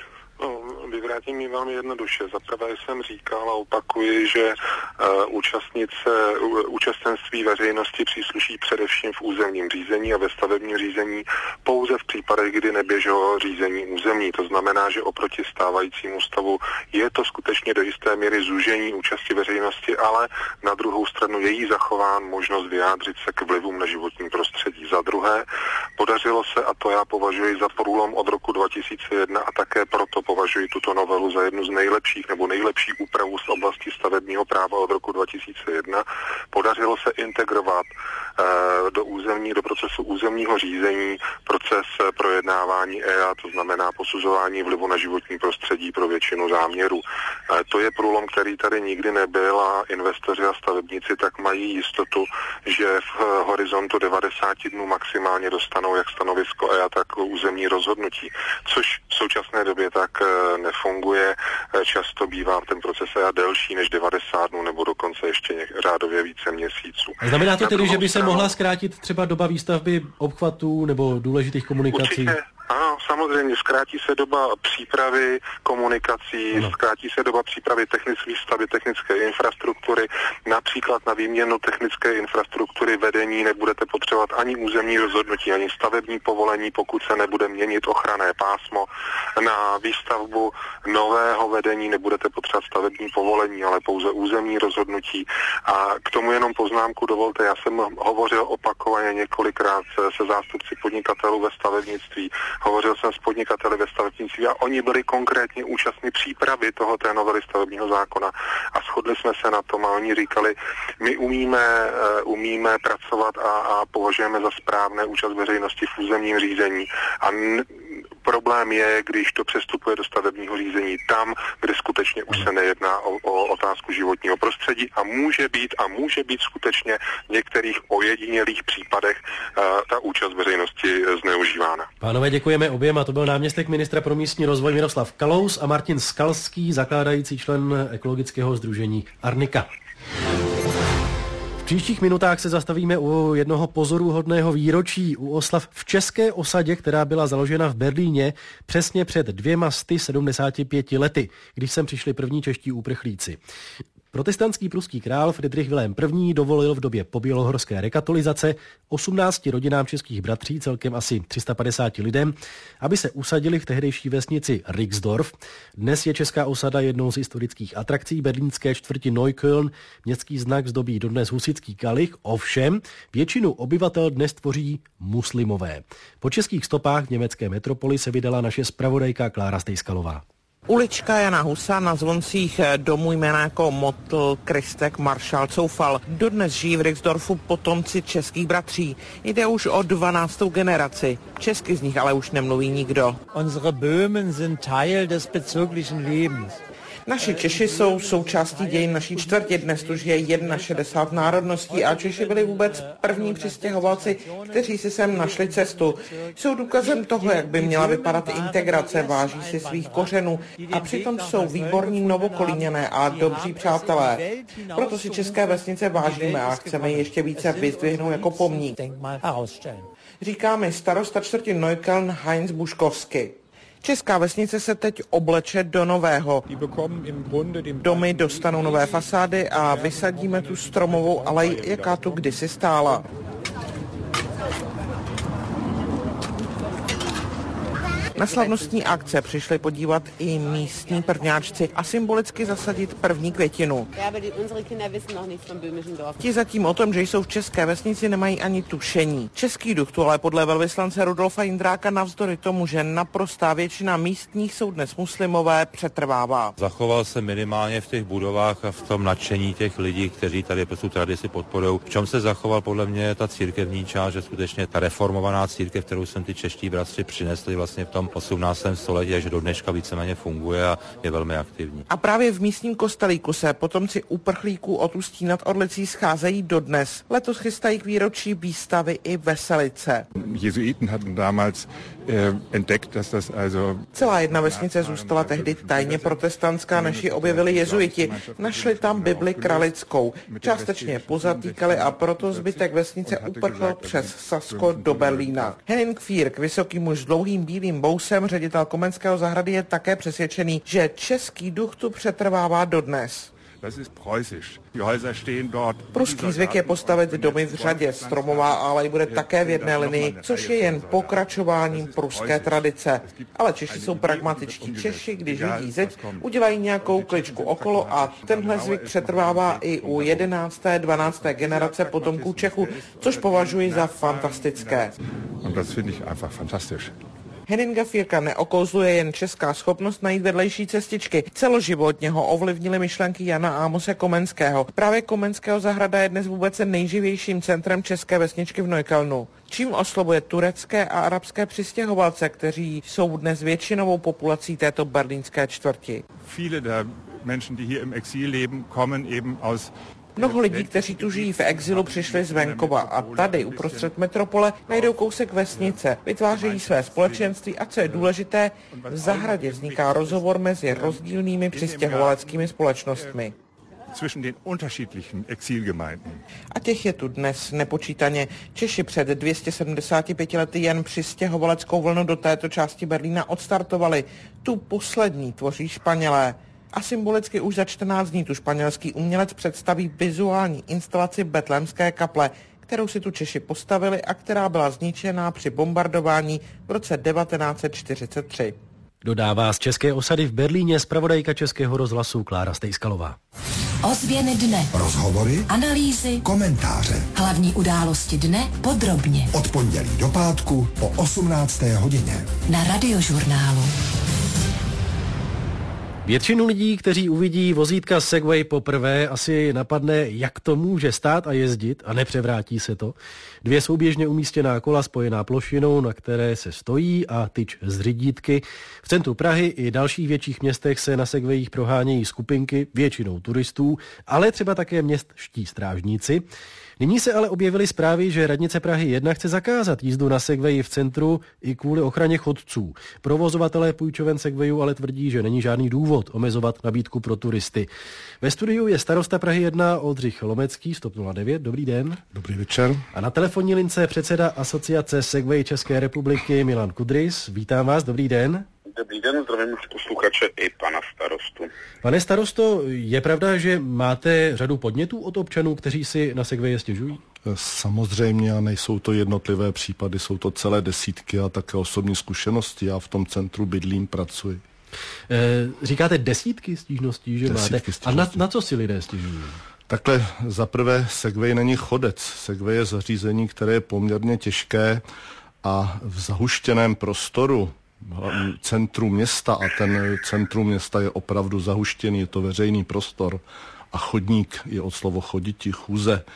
Vyvrátím ji velmi jednoduše. Zaprvé jsem říkal a opakuji, že uh, účastnice, uh, účastenství veřejnosti přísluší především v územním řízení a ve stavebním řízení pouze v případech, kdy neběželo řízení územní. To znamená, že oproti stávajícímu stavu je to skutečně do jisté míry zúžení účasti veřejnosti, ale na druhou stranu je jí zachován možnost vyjádřit se k vlivům na životní prostředí. Za druhé, podařilo se, a to já považuji za průlom od roku dva tisíce jedna a také proto považuji tuto novelu za jednu z nejlepších nebo nejlepší úpravu z oblasti stavebního práva od roku dva tisíce jedna. Podařilo se integrovat e, do územní, do procesu územního řízení proces projednávání E A, to znamená posuzování vlivu na životní prostředí pro většinu záměrů. E, to je průlom, který tady nikdy nebyl a investoři a stavebníci tak mají jistotu, že v horizontu devadesát dnů maximálně dostanou jak stanovisko E A, tak územní rozhodnutí, což v současné době tak nefunguje. Často bývá ten proces E A delší než devadesát dnů nebo dokonce ještě něk, řádově více měsíců. A znamená to tedy, že by se mohla zkrátit třeba doba výstavby obchvatů nebo důležitých komunikací? Určitě. Ano, samozřejmě, zkrátí se doba přípravy komunikací, ano. Zkrátí se doba přípravy technické výstavby, technické infrastruktury, například na výměnu technické infrastruktury vedení nebudete potřebovat ani územní rozhodnutí, ani stavební povolení, pokud se nebude měnit ochranné pásmo. Na výstavbu nového vedení nebudete potřebovat stavební povolení, ale pouze územní rozhodnutí. A k tomu jenom poznámku dovolte, já jsem hovořil opakovaně několikrát se zástupci podnikatelů ve stavebnictví. Hovořil jsem s podnikateli ve stavebnictví a oni byli konkrétně účastní přípravy toho té novely stavebního zákona a shodli jsme se na tom a oni říkali, my umíme, uh, umíme pracovat a, a považujeme za správné účast veřejnosti v územním řízení a n- Problém je, když to přestupuje do stavebního řízení tam, kde skutečně už se nejedná o, o otázku životního prostředí a může být a může být skutečně v některých ojedinělých případech uh, ta účast veřejnosti zneužívána. Pánové, děkujeme oběma. To byl náměstek ministra pro místní rozvoj Miroslav Kalous a Martin Skalský, zakládající člen ekologického sdružení Arnika. V příštích minutách se zastavíme u jednoho pozoruhodného výročí, u oslav v české osadě, která byla založena v Berlíně přesně před dvěma sty sedmdesáti pěti lety, když sem přišli první čeští úprchlíci. Protestantský pruský král Fridrich Vilém I. dovolil v době pobělohorské rekatolizace osmnácti rodinám českých bratří, celkem asi tři sta padesáti lidem, aby se usadili v tehdejší vesnici Rixdorf. Dnes je česká osada jednou z historických atrakcí berlínské čtvrti Neukölln. Městský znak zdobí dodnes husitský kalich, ovšem většinu obyvatel dnes tvoří muslimové. Po českých stopách v německé metropoli se vydala naše zpravodajka Klára Stejskalová. Ulička Jana Husa, na zvoncích domů jména jako Motl, Kristek, Maršál, Coufal. Dodnes žijí v Rixdorfu potomci českých bratří. Jde už o dvanáctou generaci. Česky z nich ale už nemluví nikdo. Unsere Böhmen sind Teil des bezirklichen Lebens. Naši Češi jsou součástí dějin naší čtvrtě. Dnes tu žije šedesát jedna národností a Češi byli vůbec první přistěhovalci, kteří si sem našli cestu. Jsou důkazem toho, jak by měla vypadat integrace, váží si svých kořenů a přitom jsou výborní Novokolíňané a dobří přátelé. Proto si české vesnice vážíme a chceme ji ještě více vyzdvihnout jako pomník. Říká mi starosta čtvrti Neukölln Heinz Buškovsky. Česká vesnice se teď obleče do nového. Domy dostanou nové fasády a vysadíme tu stromovou alej, jaká tu kdysi stála. Na slavnostní akce přišli podívat i místní prvňáčci a symbolicky zasadit první květinu. Ti zatím o tom, že jsou v české vesnici, nemají ani tušení. Český duch tu ale podle velvyslance Rudolfa Jindráka navzdory tomu, že naprostá většina místních jsou dnes muslimové, přetrvává. Zachoval se minimálně v těch budovách a v tom nadšení těch lidí, kteří tady tu tradici podporují. V čem se zachoval podle mě ta církevní část, že skutečně ta reformovaná církev, kterou jsem ty čeští bratři přinesli vlastně v tom osmnáctém století, že do dneška víceméně funguje a je velmi aktivní. A právě v místním kostelíku se potomci uprchlíků od Ústí nad Orlicí scházejí dodnes. Letos chystají k výročí výstavy i veselice. Jezuiten hatten damals entdeckt, dass das also... Celá jedna vesnice zůstala tehdy tajně protestantská, než ji objevili jezuiti. Našli tam Bibli kralickou. Částečně pozatýkali a proto zbytek vesnice uprchl přes Sasko do Berlína. Henning Fierk, vysoký muž s dlouhým bílým bousem, ředitel Komenského zahrady, je také přesvědčený, že český duch tu přetrvává dodnes. Pruský zvyk je postavit domy v řadě. Stromová alej bude také v jedné linii, což je jen pokračováním pruské tradice. Ale Češi jsou pragmatičtí. Češi, když vidí zeď, udělají nějakou kličku okolo a tenhle zvyk přetrvává i u jedenácté, dvanácté generace potomků Čechů, což považuji za fantastické. Henninga Fierka neokouzluje jen česká schopnost najít vedlejší cestičky. Celoživotně ho ovlivnily myšlenky Jana Ámose Komenského. Právě Komenského zahrada je dnes vůbec nejživějším centrem české vesničky v Neuköllnu. Čím oslovuje turecké a arabské přistěhovalce, kteří jsou dnes většinovou populací této berlínské čtvrti. Mnoho lidí, kteří tu žijí v exilu, přišli z venkova a tady uprostřed metropole najdou kousek vesnice, vytvářejí své společenství a co je důležité, v zahradě vzniká rozhovor mezi rozdílnými přistěhovaleckými společnostmi. A těch je tu dnes nepočítaně. Češi před dvěma sty sedmdesáti pěti lety jen přistěhovaleckou vlnu do této části Berlína odstartovali. Tu poslední tvoří Španělé. A symbolicky už za čtrnáct dní tu španělský umělec představí vizuální instalaci Betlémské kaple, kterou si tu Češi postavili a která byla zničená při bombardování v roce devatenáct set čtyřicet tři. Dodává z české osady v Berlíně zpravodajka Českého rozhlasu Klára Stejskalová. Ozvěny dne. Rozhovory, analýzy, komentáře. Hlavní události dne podrobně. Od pondělí do pátku po osmnácté hodině. Na Radiožurnálu. Většinu lidí, kteří uvidí vozítka Segway poprvé, asi napadne, jak to může stát a jezdit a nepřevrátí se to. Dvě souběžně umístěná kola spojená plošinou, na které se stojí, a tyč z řidítky. V centru Prahy i dalších větších městech se na Segwayích prohánějí skupinky, většinou turistů, ale třeba také městští strážníci. Nyní se ale objevily zprávy, že radnice Prahy jedna chce zakázat jízdu na Segwayi v centru i kvůli ochraně chodců. Provozovatelé půjčoven Segwayů ale tvrdí, že není žádný důvod omezovat nabídku pro turisty. Ve studiu je starosta Prahy jedna Oldřich Lomecký, stop nula devět. Dobrý den. Dobrý večer. A na telefonní lince předseda Asociace Segway České republiky Milan Kudrys. Vítám vás, dobrý den. Dobrý den, zdravím posluchače i pana starostu. Pane starosto, je pravda, že máte řadu podnětů od občanů, kteří si na Segwaye stěžují? Samozřejmě, a nejsou to jednotlivé případy, jsou to celé desítky a také osobní zkušenosti. Já v tom centru bydlím, pracuji. E, říkáte desítky stížností, že desítky máte? Stížností. A na, na co si lidé stěžují? Takhle, zaprvé Segway není chodec. Segway je zařízení, které je poměrně těžké a v zahuštěném prostoru centru města, a ten centrum města je opravdu zahuštěný, je to veřejný prostor a chodník je od slovo choditi, chůze. E,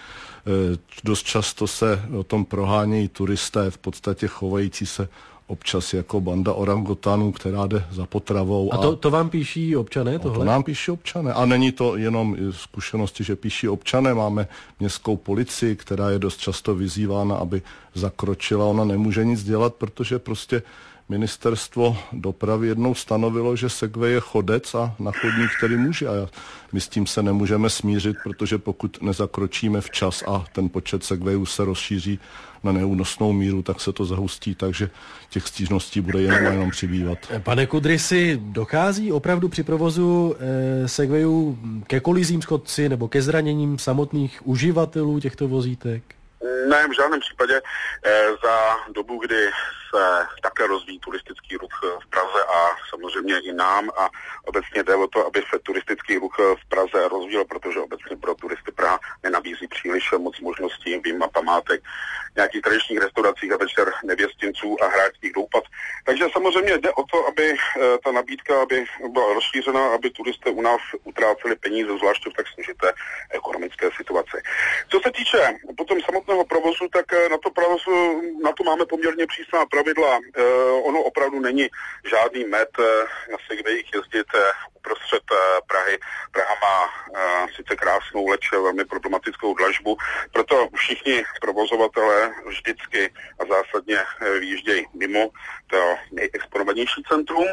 dost často se o tom prohánějí turisté, v podstatě chovající se občas jako banda orangutanů, která jde za potravou. A to, to vám píší občané tohle? To nám píší občané. A není to jenom zkušenosti, že píší občané. Máme městskou policii, která je dost často vyzývána, aby zakročila. Ona nemůže nic dělat, protože prostě Ministerstvo dopravy jednou stanovilo, že Segway je chodec a na chodník, který může. A my s tím se nemůžeme smířit, protože pokud nezakročíme včas a ten počet Segwayů se rozšíří na neúnosnou míru, tak se to zahustí, takže těch stížností bude jenom a jenom přibývat. Pane Kudrysi, dochází opravdu při provozu eh, Segwayů ke kolizím s chodci nebo ke zraněním samotných uživatelů těchto vozítek? Ne, v žádném případě. E, za dobu, kdy se také rozvíjí turistický ruch v Praze a samozřejmě i nám, a obecně jde o to, aby se turistický ruch v Praze rozvíjel, protože obecně pro turisty Praha nenabízí příliš moc možností, výjima památek, nějakých tradičních restauracích a večer nevěstinců a hráčských doupat. Takže samozřejmě jde o to, aby e, ta nabídka aby byla rozšířena, aby turisté u nás utráceli peníze, zvláště v tak složité ekonomické situaci. Co se týče potom samotného provozu, tak na to, provozu, na to máme poměrně přísná pravidla. E, ono opravdu není žádný met e, na Segwayích jezdit e, uprostřed e, Prahy. Praha má e, sice krásnou, leč velmi problematickou dlažbu, proto všichni provozovatelé vždycky a zásadně e, vyjíždějí mimo to nejexponovanější centrum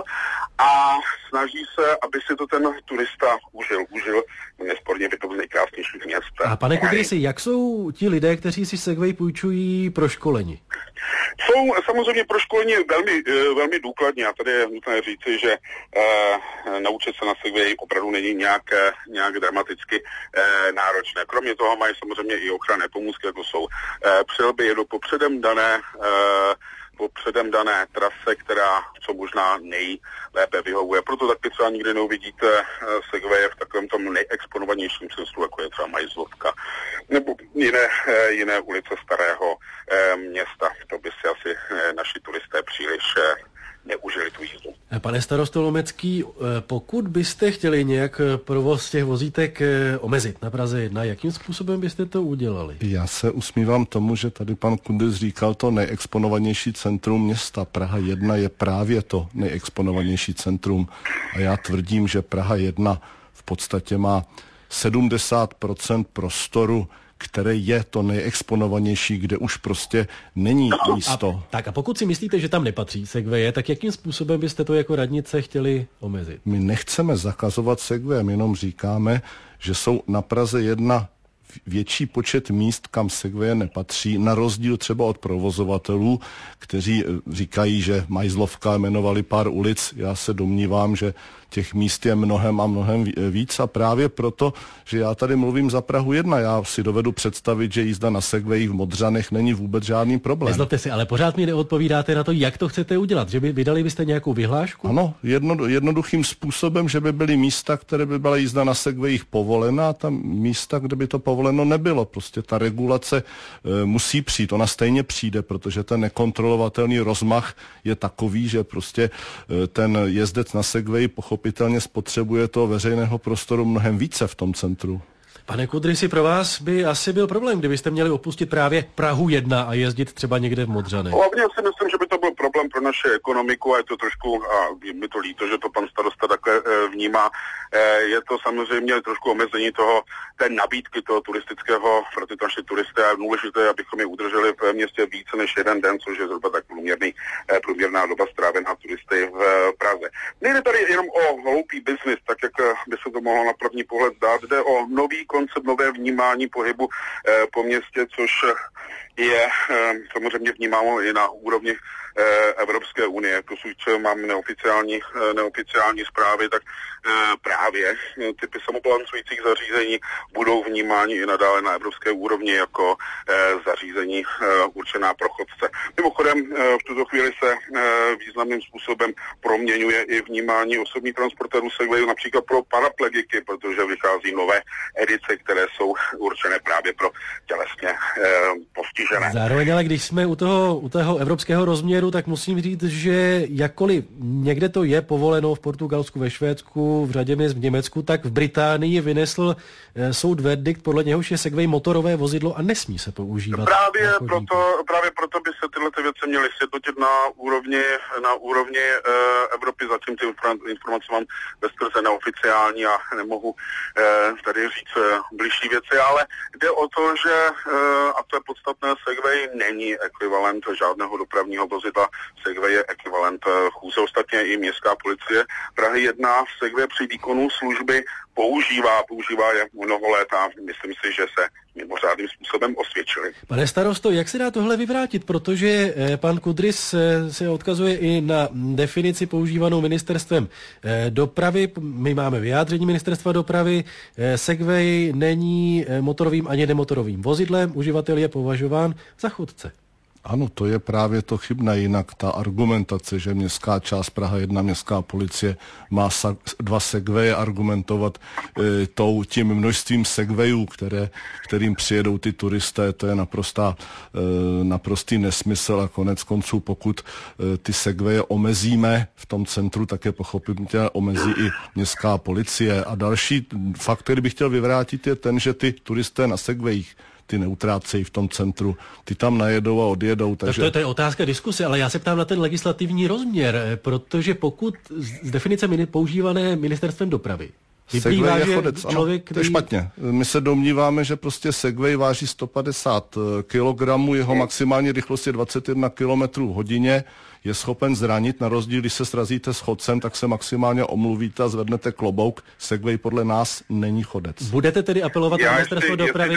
a snaží se, aby si to ten turista užil. Užil nesporně by to z nejkrásnějších měst. A pane Kudrysi, jak jsou ti lidé, kteří si Segway půjčují, proškoleni? Jsou samozřejmě proškoleni velmi, velmi důkladně a tady je nutné říci, že eh, naučit se na Segway opravdu není nějak, nějak dramaticky eh, náročné. Kromě toho mají samozřejmě i ochranné pomůcky, jako jsou eh, přilby, jedou po předem dané eh, po předem dané trase, která co možná nejlépe vyhovuje. Proto taky třeba nikdy neuvidíte Segwaye v takovém tom nejexponovanějším cestu, jako je třeba Majzlovka, nebo jiné, jiné ulice starého města. To by si asi naši turisté příliš neužili tu jízdu. Pane starosto Lomecký, pokud byste chtěli nějak provoz těch vozítek omezit na Praze jedna, jakým způsobem byste to udělali? Já se usmívám tomu, že tady pan Kudrys říkal to nejexponovanější centrum města. Praha jedna je právě to nejexponovanější centrum a já tvrdím, že Praha jedna v podstatě má sedmdesát procent prostoru, které je to nejexponovanější, kde už prostě není místo. A, tak a pokud si myslíte, že tam nepatří Segwaye, tak jakým způsobem byste to jako radnice chtěli omezit? My nechceme zakazovat Segwaye, my jenom říkáme, že jsou na Praze jedna větší počet míst, kam Segwaye nepatří, na rozdíl třeba od provozovatelů, kteří říkají, že Majzlovka jmenovali pár ulic. Já se domnívám, že těch míst je mnohem a mnohem víc a právě proto, že já tady mluvím za Prahu jedna, já si dovedu představit, že jízda na Segwayích v Modřanech není vůbec žádný problém. Nezlobte si, ale pořád mi neodpovídáte na to, jak to chcete udělat, že by vydali byste nějakou vyhlášku? Ano, jedno, jednoduchým způsobem, že by byly místa, které by byla jízda na Segwayích povolená, tam místa, kde by to povolená povoleno nebylo. Prostě ta regulace e, musí přijít, ona stejně přijde, protože ten nekontrolovatelný rozmach je takový, že prostě e, ten jezdec na segwayi pochopitelně spotřebuje toho veřejného prostoru mnohem více v tom centru. Pane Kudrysi, pro vás by asi byl problém, kdybyste měli opustit právě Prahu jedna a jezdit třeba někde v Modřanech. Hlavně si myslím, že by to byl problém pro naši ekonomiku a je to trošku, a je mi to líto, že to pan starosta takhle e, vnímá, e, je to samozřejmě trošku omezení toho, té nabídky toho turistického pro ty naše turisty a je důležité, abychom je udrželi v městě více než jeden den, což je zhruba tak průměrný, e, průměrná doba strávená turisty v e, Praze. Nejde tady jenom o hloupý biznis, tak jak by se to mohlo na první pohled zdát, jde o nový koncept, nové vnímání pohybu e, po městě, což je e, samozřejmě vnímáno i na úrovni Evropské unie. Pokud mám neoficiální, neoficiální zprávy, tak právě typy samobalancujících zařízení budou vnímáni i nadále na evropské úrovni jako zařízení určená pro chodce. Mimochodem v tuto chvíli se významným způsobem proměňuje i vnímání osobních transportérů segwayů například pro paraplegiky, protože vychází nové edice, které jsou určené právě pro tělesně postižené. Zároveň ale když jsme u toho, u toho evropského rozměru, tak musím říct, že jakkoliv někde to je povoleno v Portugalsku, ve Švédsku, v řadě měst v Německu, tak v Británii vynesl soud verdikt, podle něhož je segway motorové vozidlo a nesmí se používat. Právě proto, právě proto by se tyhle ty věci měly sjednotit na úrovni, na úrovni e, Evropy. Zatím ty informace mám bezkrze neoficiální a nemohu e, tady říct e, bližší věci, ale jde o to, že, e, a to je podstatné, segway není ekvivalent žádného dopravního vozidla. Segway je ekvivalent chůze. Ostatně i městská policie Prahy jedna segway při výkonu služby používá, používá je mnoho let a myslím si, že se mimořádným způsobem osvědčili. Pane starosto, jak se dá tohle vyvrátit? Protože pan Kudrys se odkazuje i na definici používanou ministerstvem dopravy. My máme vyjádření ministerstva dopravy. Segway není motorovým ani nemotorovým vozidlem. Uživatel je považován za chodce. Ano, to je právě to chybné, jinak ta argumentace, že městská část Praha jedna, městská policie má sa, dva segwaye argumentovat e, tou, tím množstvím segwayů, které, kterým přijedou ty turisté, to je naprostá, e, naprostý nesmysl a konec konců, pokud e, ty segwaye omezíme v tom centru, tak je pochopitelně omezí i městská policie. A další fakt, který bych chtěl vyvrátit, je ten, že ty turisté na segwayích ty neutrácejí v tom centru, ty tam najedou a odjedou. Takže... To, je, to je otázka diskuse, ale já se ptám na ten legislativní rozměr, protože pokud z definice mini, používané ministerstvem dopravy vyplývá, že chodec, člověk... Ano, to je špatně. My se domníváme, že prostě segway váží sto padesát kilogramů, jeho maximální rychlost je dvacet jedna kilometrů v hodině, je schopen zranit, na rozdíl, když se srazíte s chodcem, tak se maximálně omluvíte a zvednete klobouk. Segway podle nás není chodec. Budete tedy apelovat já na ministerstvo dopravy?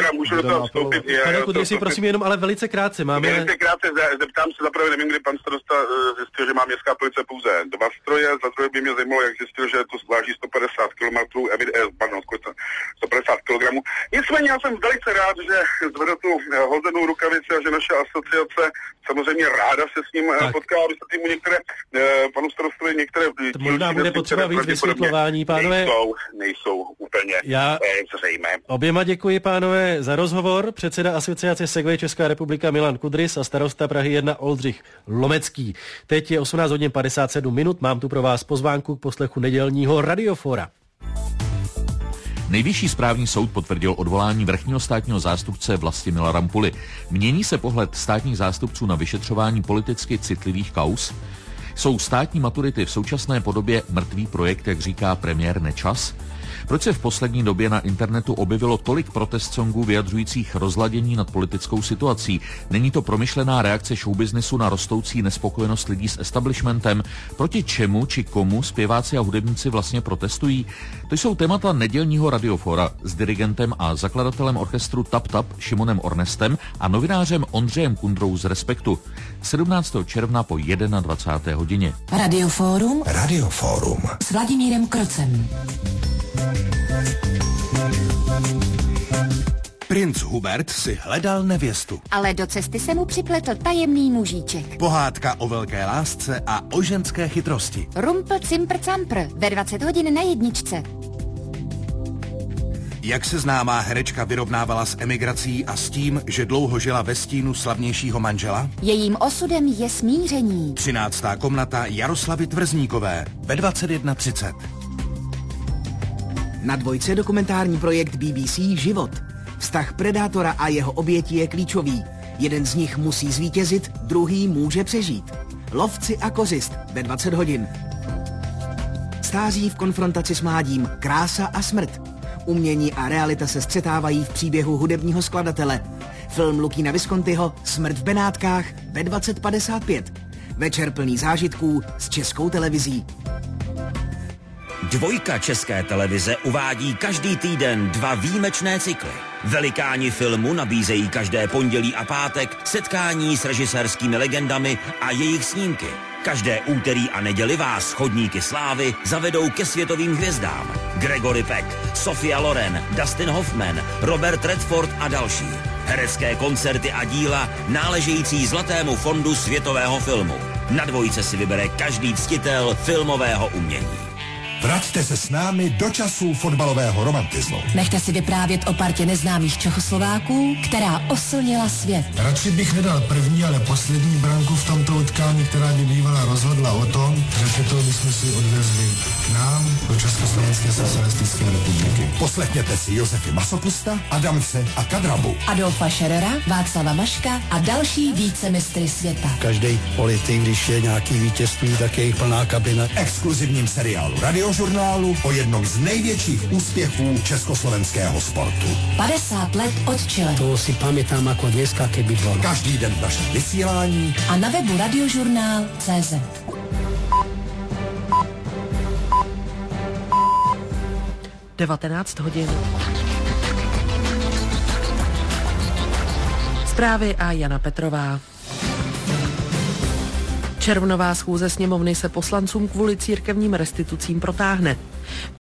Pane Kudrysi, prosím, jenom ale velice krátce. Máme... Velice krátce, zeptám se zaprvé, nevím, kdy pan starosta zjistil, že má městská policie pouze dva stroje, za druhé by mě zajímalo, jak zjistil, že to váží sto padesát kilometrů, pardon, sto padesát kilogramů. Nicméně já jsem velice rád, že zvedl tu hozenou rukavici a že naše asociace samozřejmě ráda se s ním tak potká, aby se týmu některé, panu starostovi některé... To možná bude potřeba víc vysvětlování, pánové. Nejsou, nejsou úplně já zřejmé. Oběma děkuji, pánové, za rozhovor. Předseda asociace Segway Česká republika Milan Kudrys a starosta Prahy jedna Oldřich Lomecký. Teď je osmnáct hodin padesát sedm minut, mám tu pro vás pozvánku k poslechu nedělního Radiofora. Nejvyšší správní soud potvrdil odvolání vrchního státního zástupce Vlastimila Rampuly. Mění se pohled státních zástupců na vyšetřování politicky citlivých kauz? Jsou státní maturity v současné podobě mrtvý projekt, jak říká premiér Nečas? Proč se v poslední době na internetu objevilo tolik protest songů vyjadřujících rozladění nad politickou situací? Není to promyšlená reakce showbiznesu na rostoucí nespokojenost lidí s establishmentem? Proti čemu či komu zpěváci a hudebníci vlastně protestují? To jsou témata nedělního Radiofora s dirigentem a zakladatelem orchestru Tap Tap Šimonem Ornestem a novinářem Ondřejem Kundrou z Respektu. sedmnáctého června po dvacáté jedné hodině. Radioforum. Radioforum. S Vladimírem Krocem. Princ Hubert si hledal nevěstu. Ale do cesty se mu připletl tajemný mužíček. Pohádka o velké lásce a o ženské chytrosti. Rumpl cimpr campr ve dvacet hodin na jedničce. Jak se známá herečka vyrovnávala s emigrací a s tím, že dlouho žila ve stínu slavnějšího manžela? Jejím osudem je smíření. Třináctá komnata Jaroslavy Tvrzníkové ve dvacet jedna třicet. Na dvojce dokumentární projekt B B C Život. Vztah predátora a jeho obětí je klíčový. Jeden z nich musí zvítězit, druhý může přežít. Lovci a kořist ve dvacet hodin. Stáří v konfrontaci s mládím, krása a smrt. Umění a realita se střetávají v příběhu hudebního skladatele. Film Lukina Viscontiho Smrt v Benátkách ve dvacet padesát pět. Večer plný zážitků s Českou televizí. Dvojka České televize uvádí každý týden dva výjimečné cykly. Velikáni filmu nabízejí každé pondělí a pátek setkání s režisérskými legendami a jejich snímky. Každé úterý a neděli vás chodníky slávy zavedou ke světovým hvězdám. Gregory Peck, Sophia Loren, Dustin Hoffman, Robert Redford a další. Herecké koncerty a díla náležející Zlatému fondu světového filmu. Na dvojce si vybere každý ctitel filmového umění. Vraťte se s námi do časů fotbalového romantismu. Nechte si vyprávět o partě neznámých Čechoslováků, která oslnila svět. Radši bych nedal první, ale poslední branku v tomto utkání, která by bývala rozhodla o tom, že titul bychom si odvezli k nám do Československé socialistické republiky. Poslechněte si Josefy Masopusta, Adamce a Kadrabu. Adolfa Scherera, Václava Maška a další vícemistry světa. Každý politik, když je nějaký vítězství, tak je jich plná kabina. Exkluzivním seriálu Radiožurnálu o jednom z největších úspěchů československého sportu. padesát let od Chile. To si pamätám ako dneska, keby bolo. Každý den v našem vysílání a na webu radiožurnál tečka cé zet. devatenáct hodin. Zprávy a Jana Petrová. Červnová schůze sněmovny se poslancům kvůli církevním restitucím protáhne.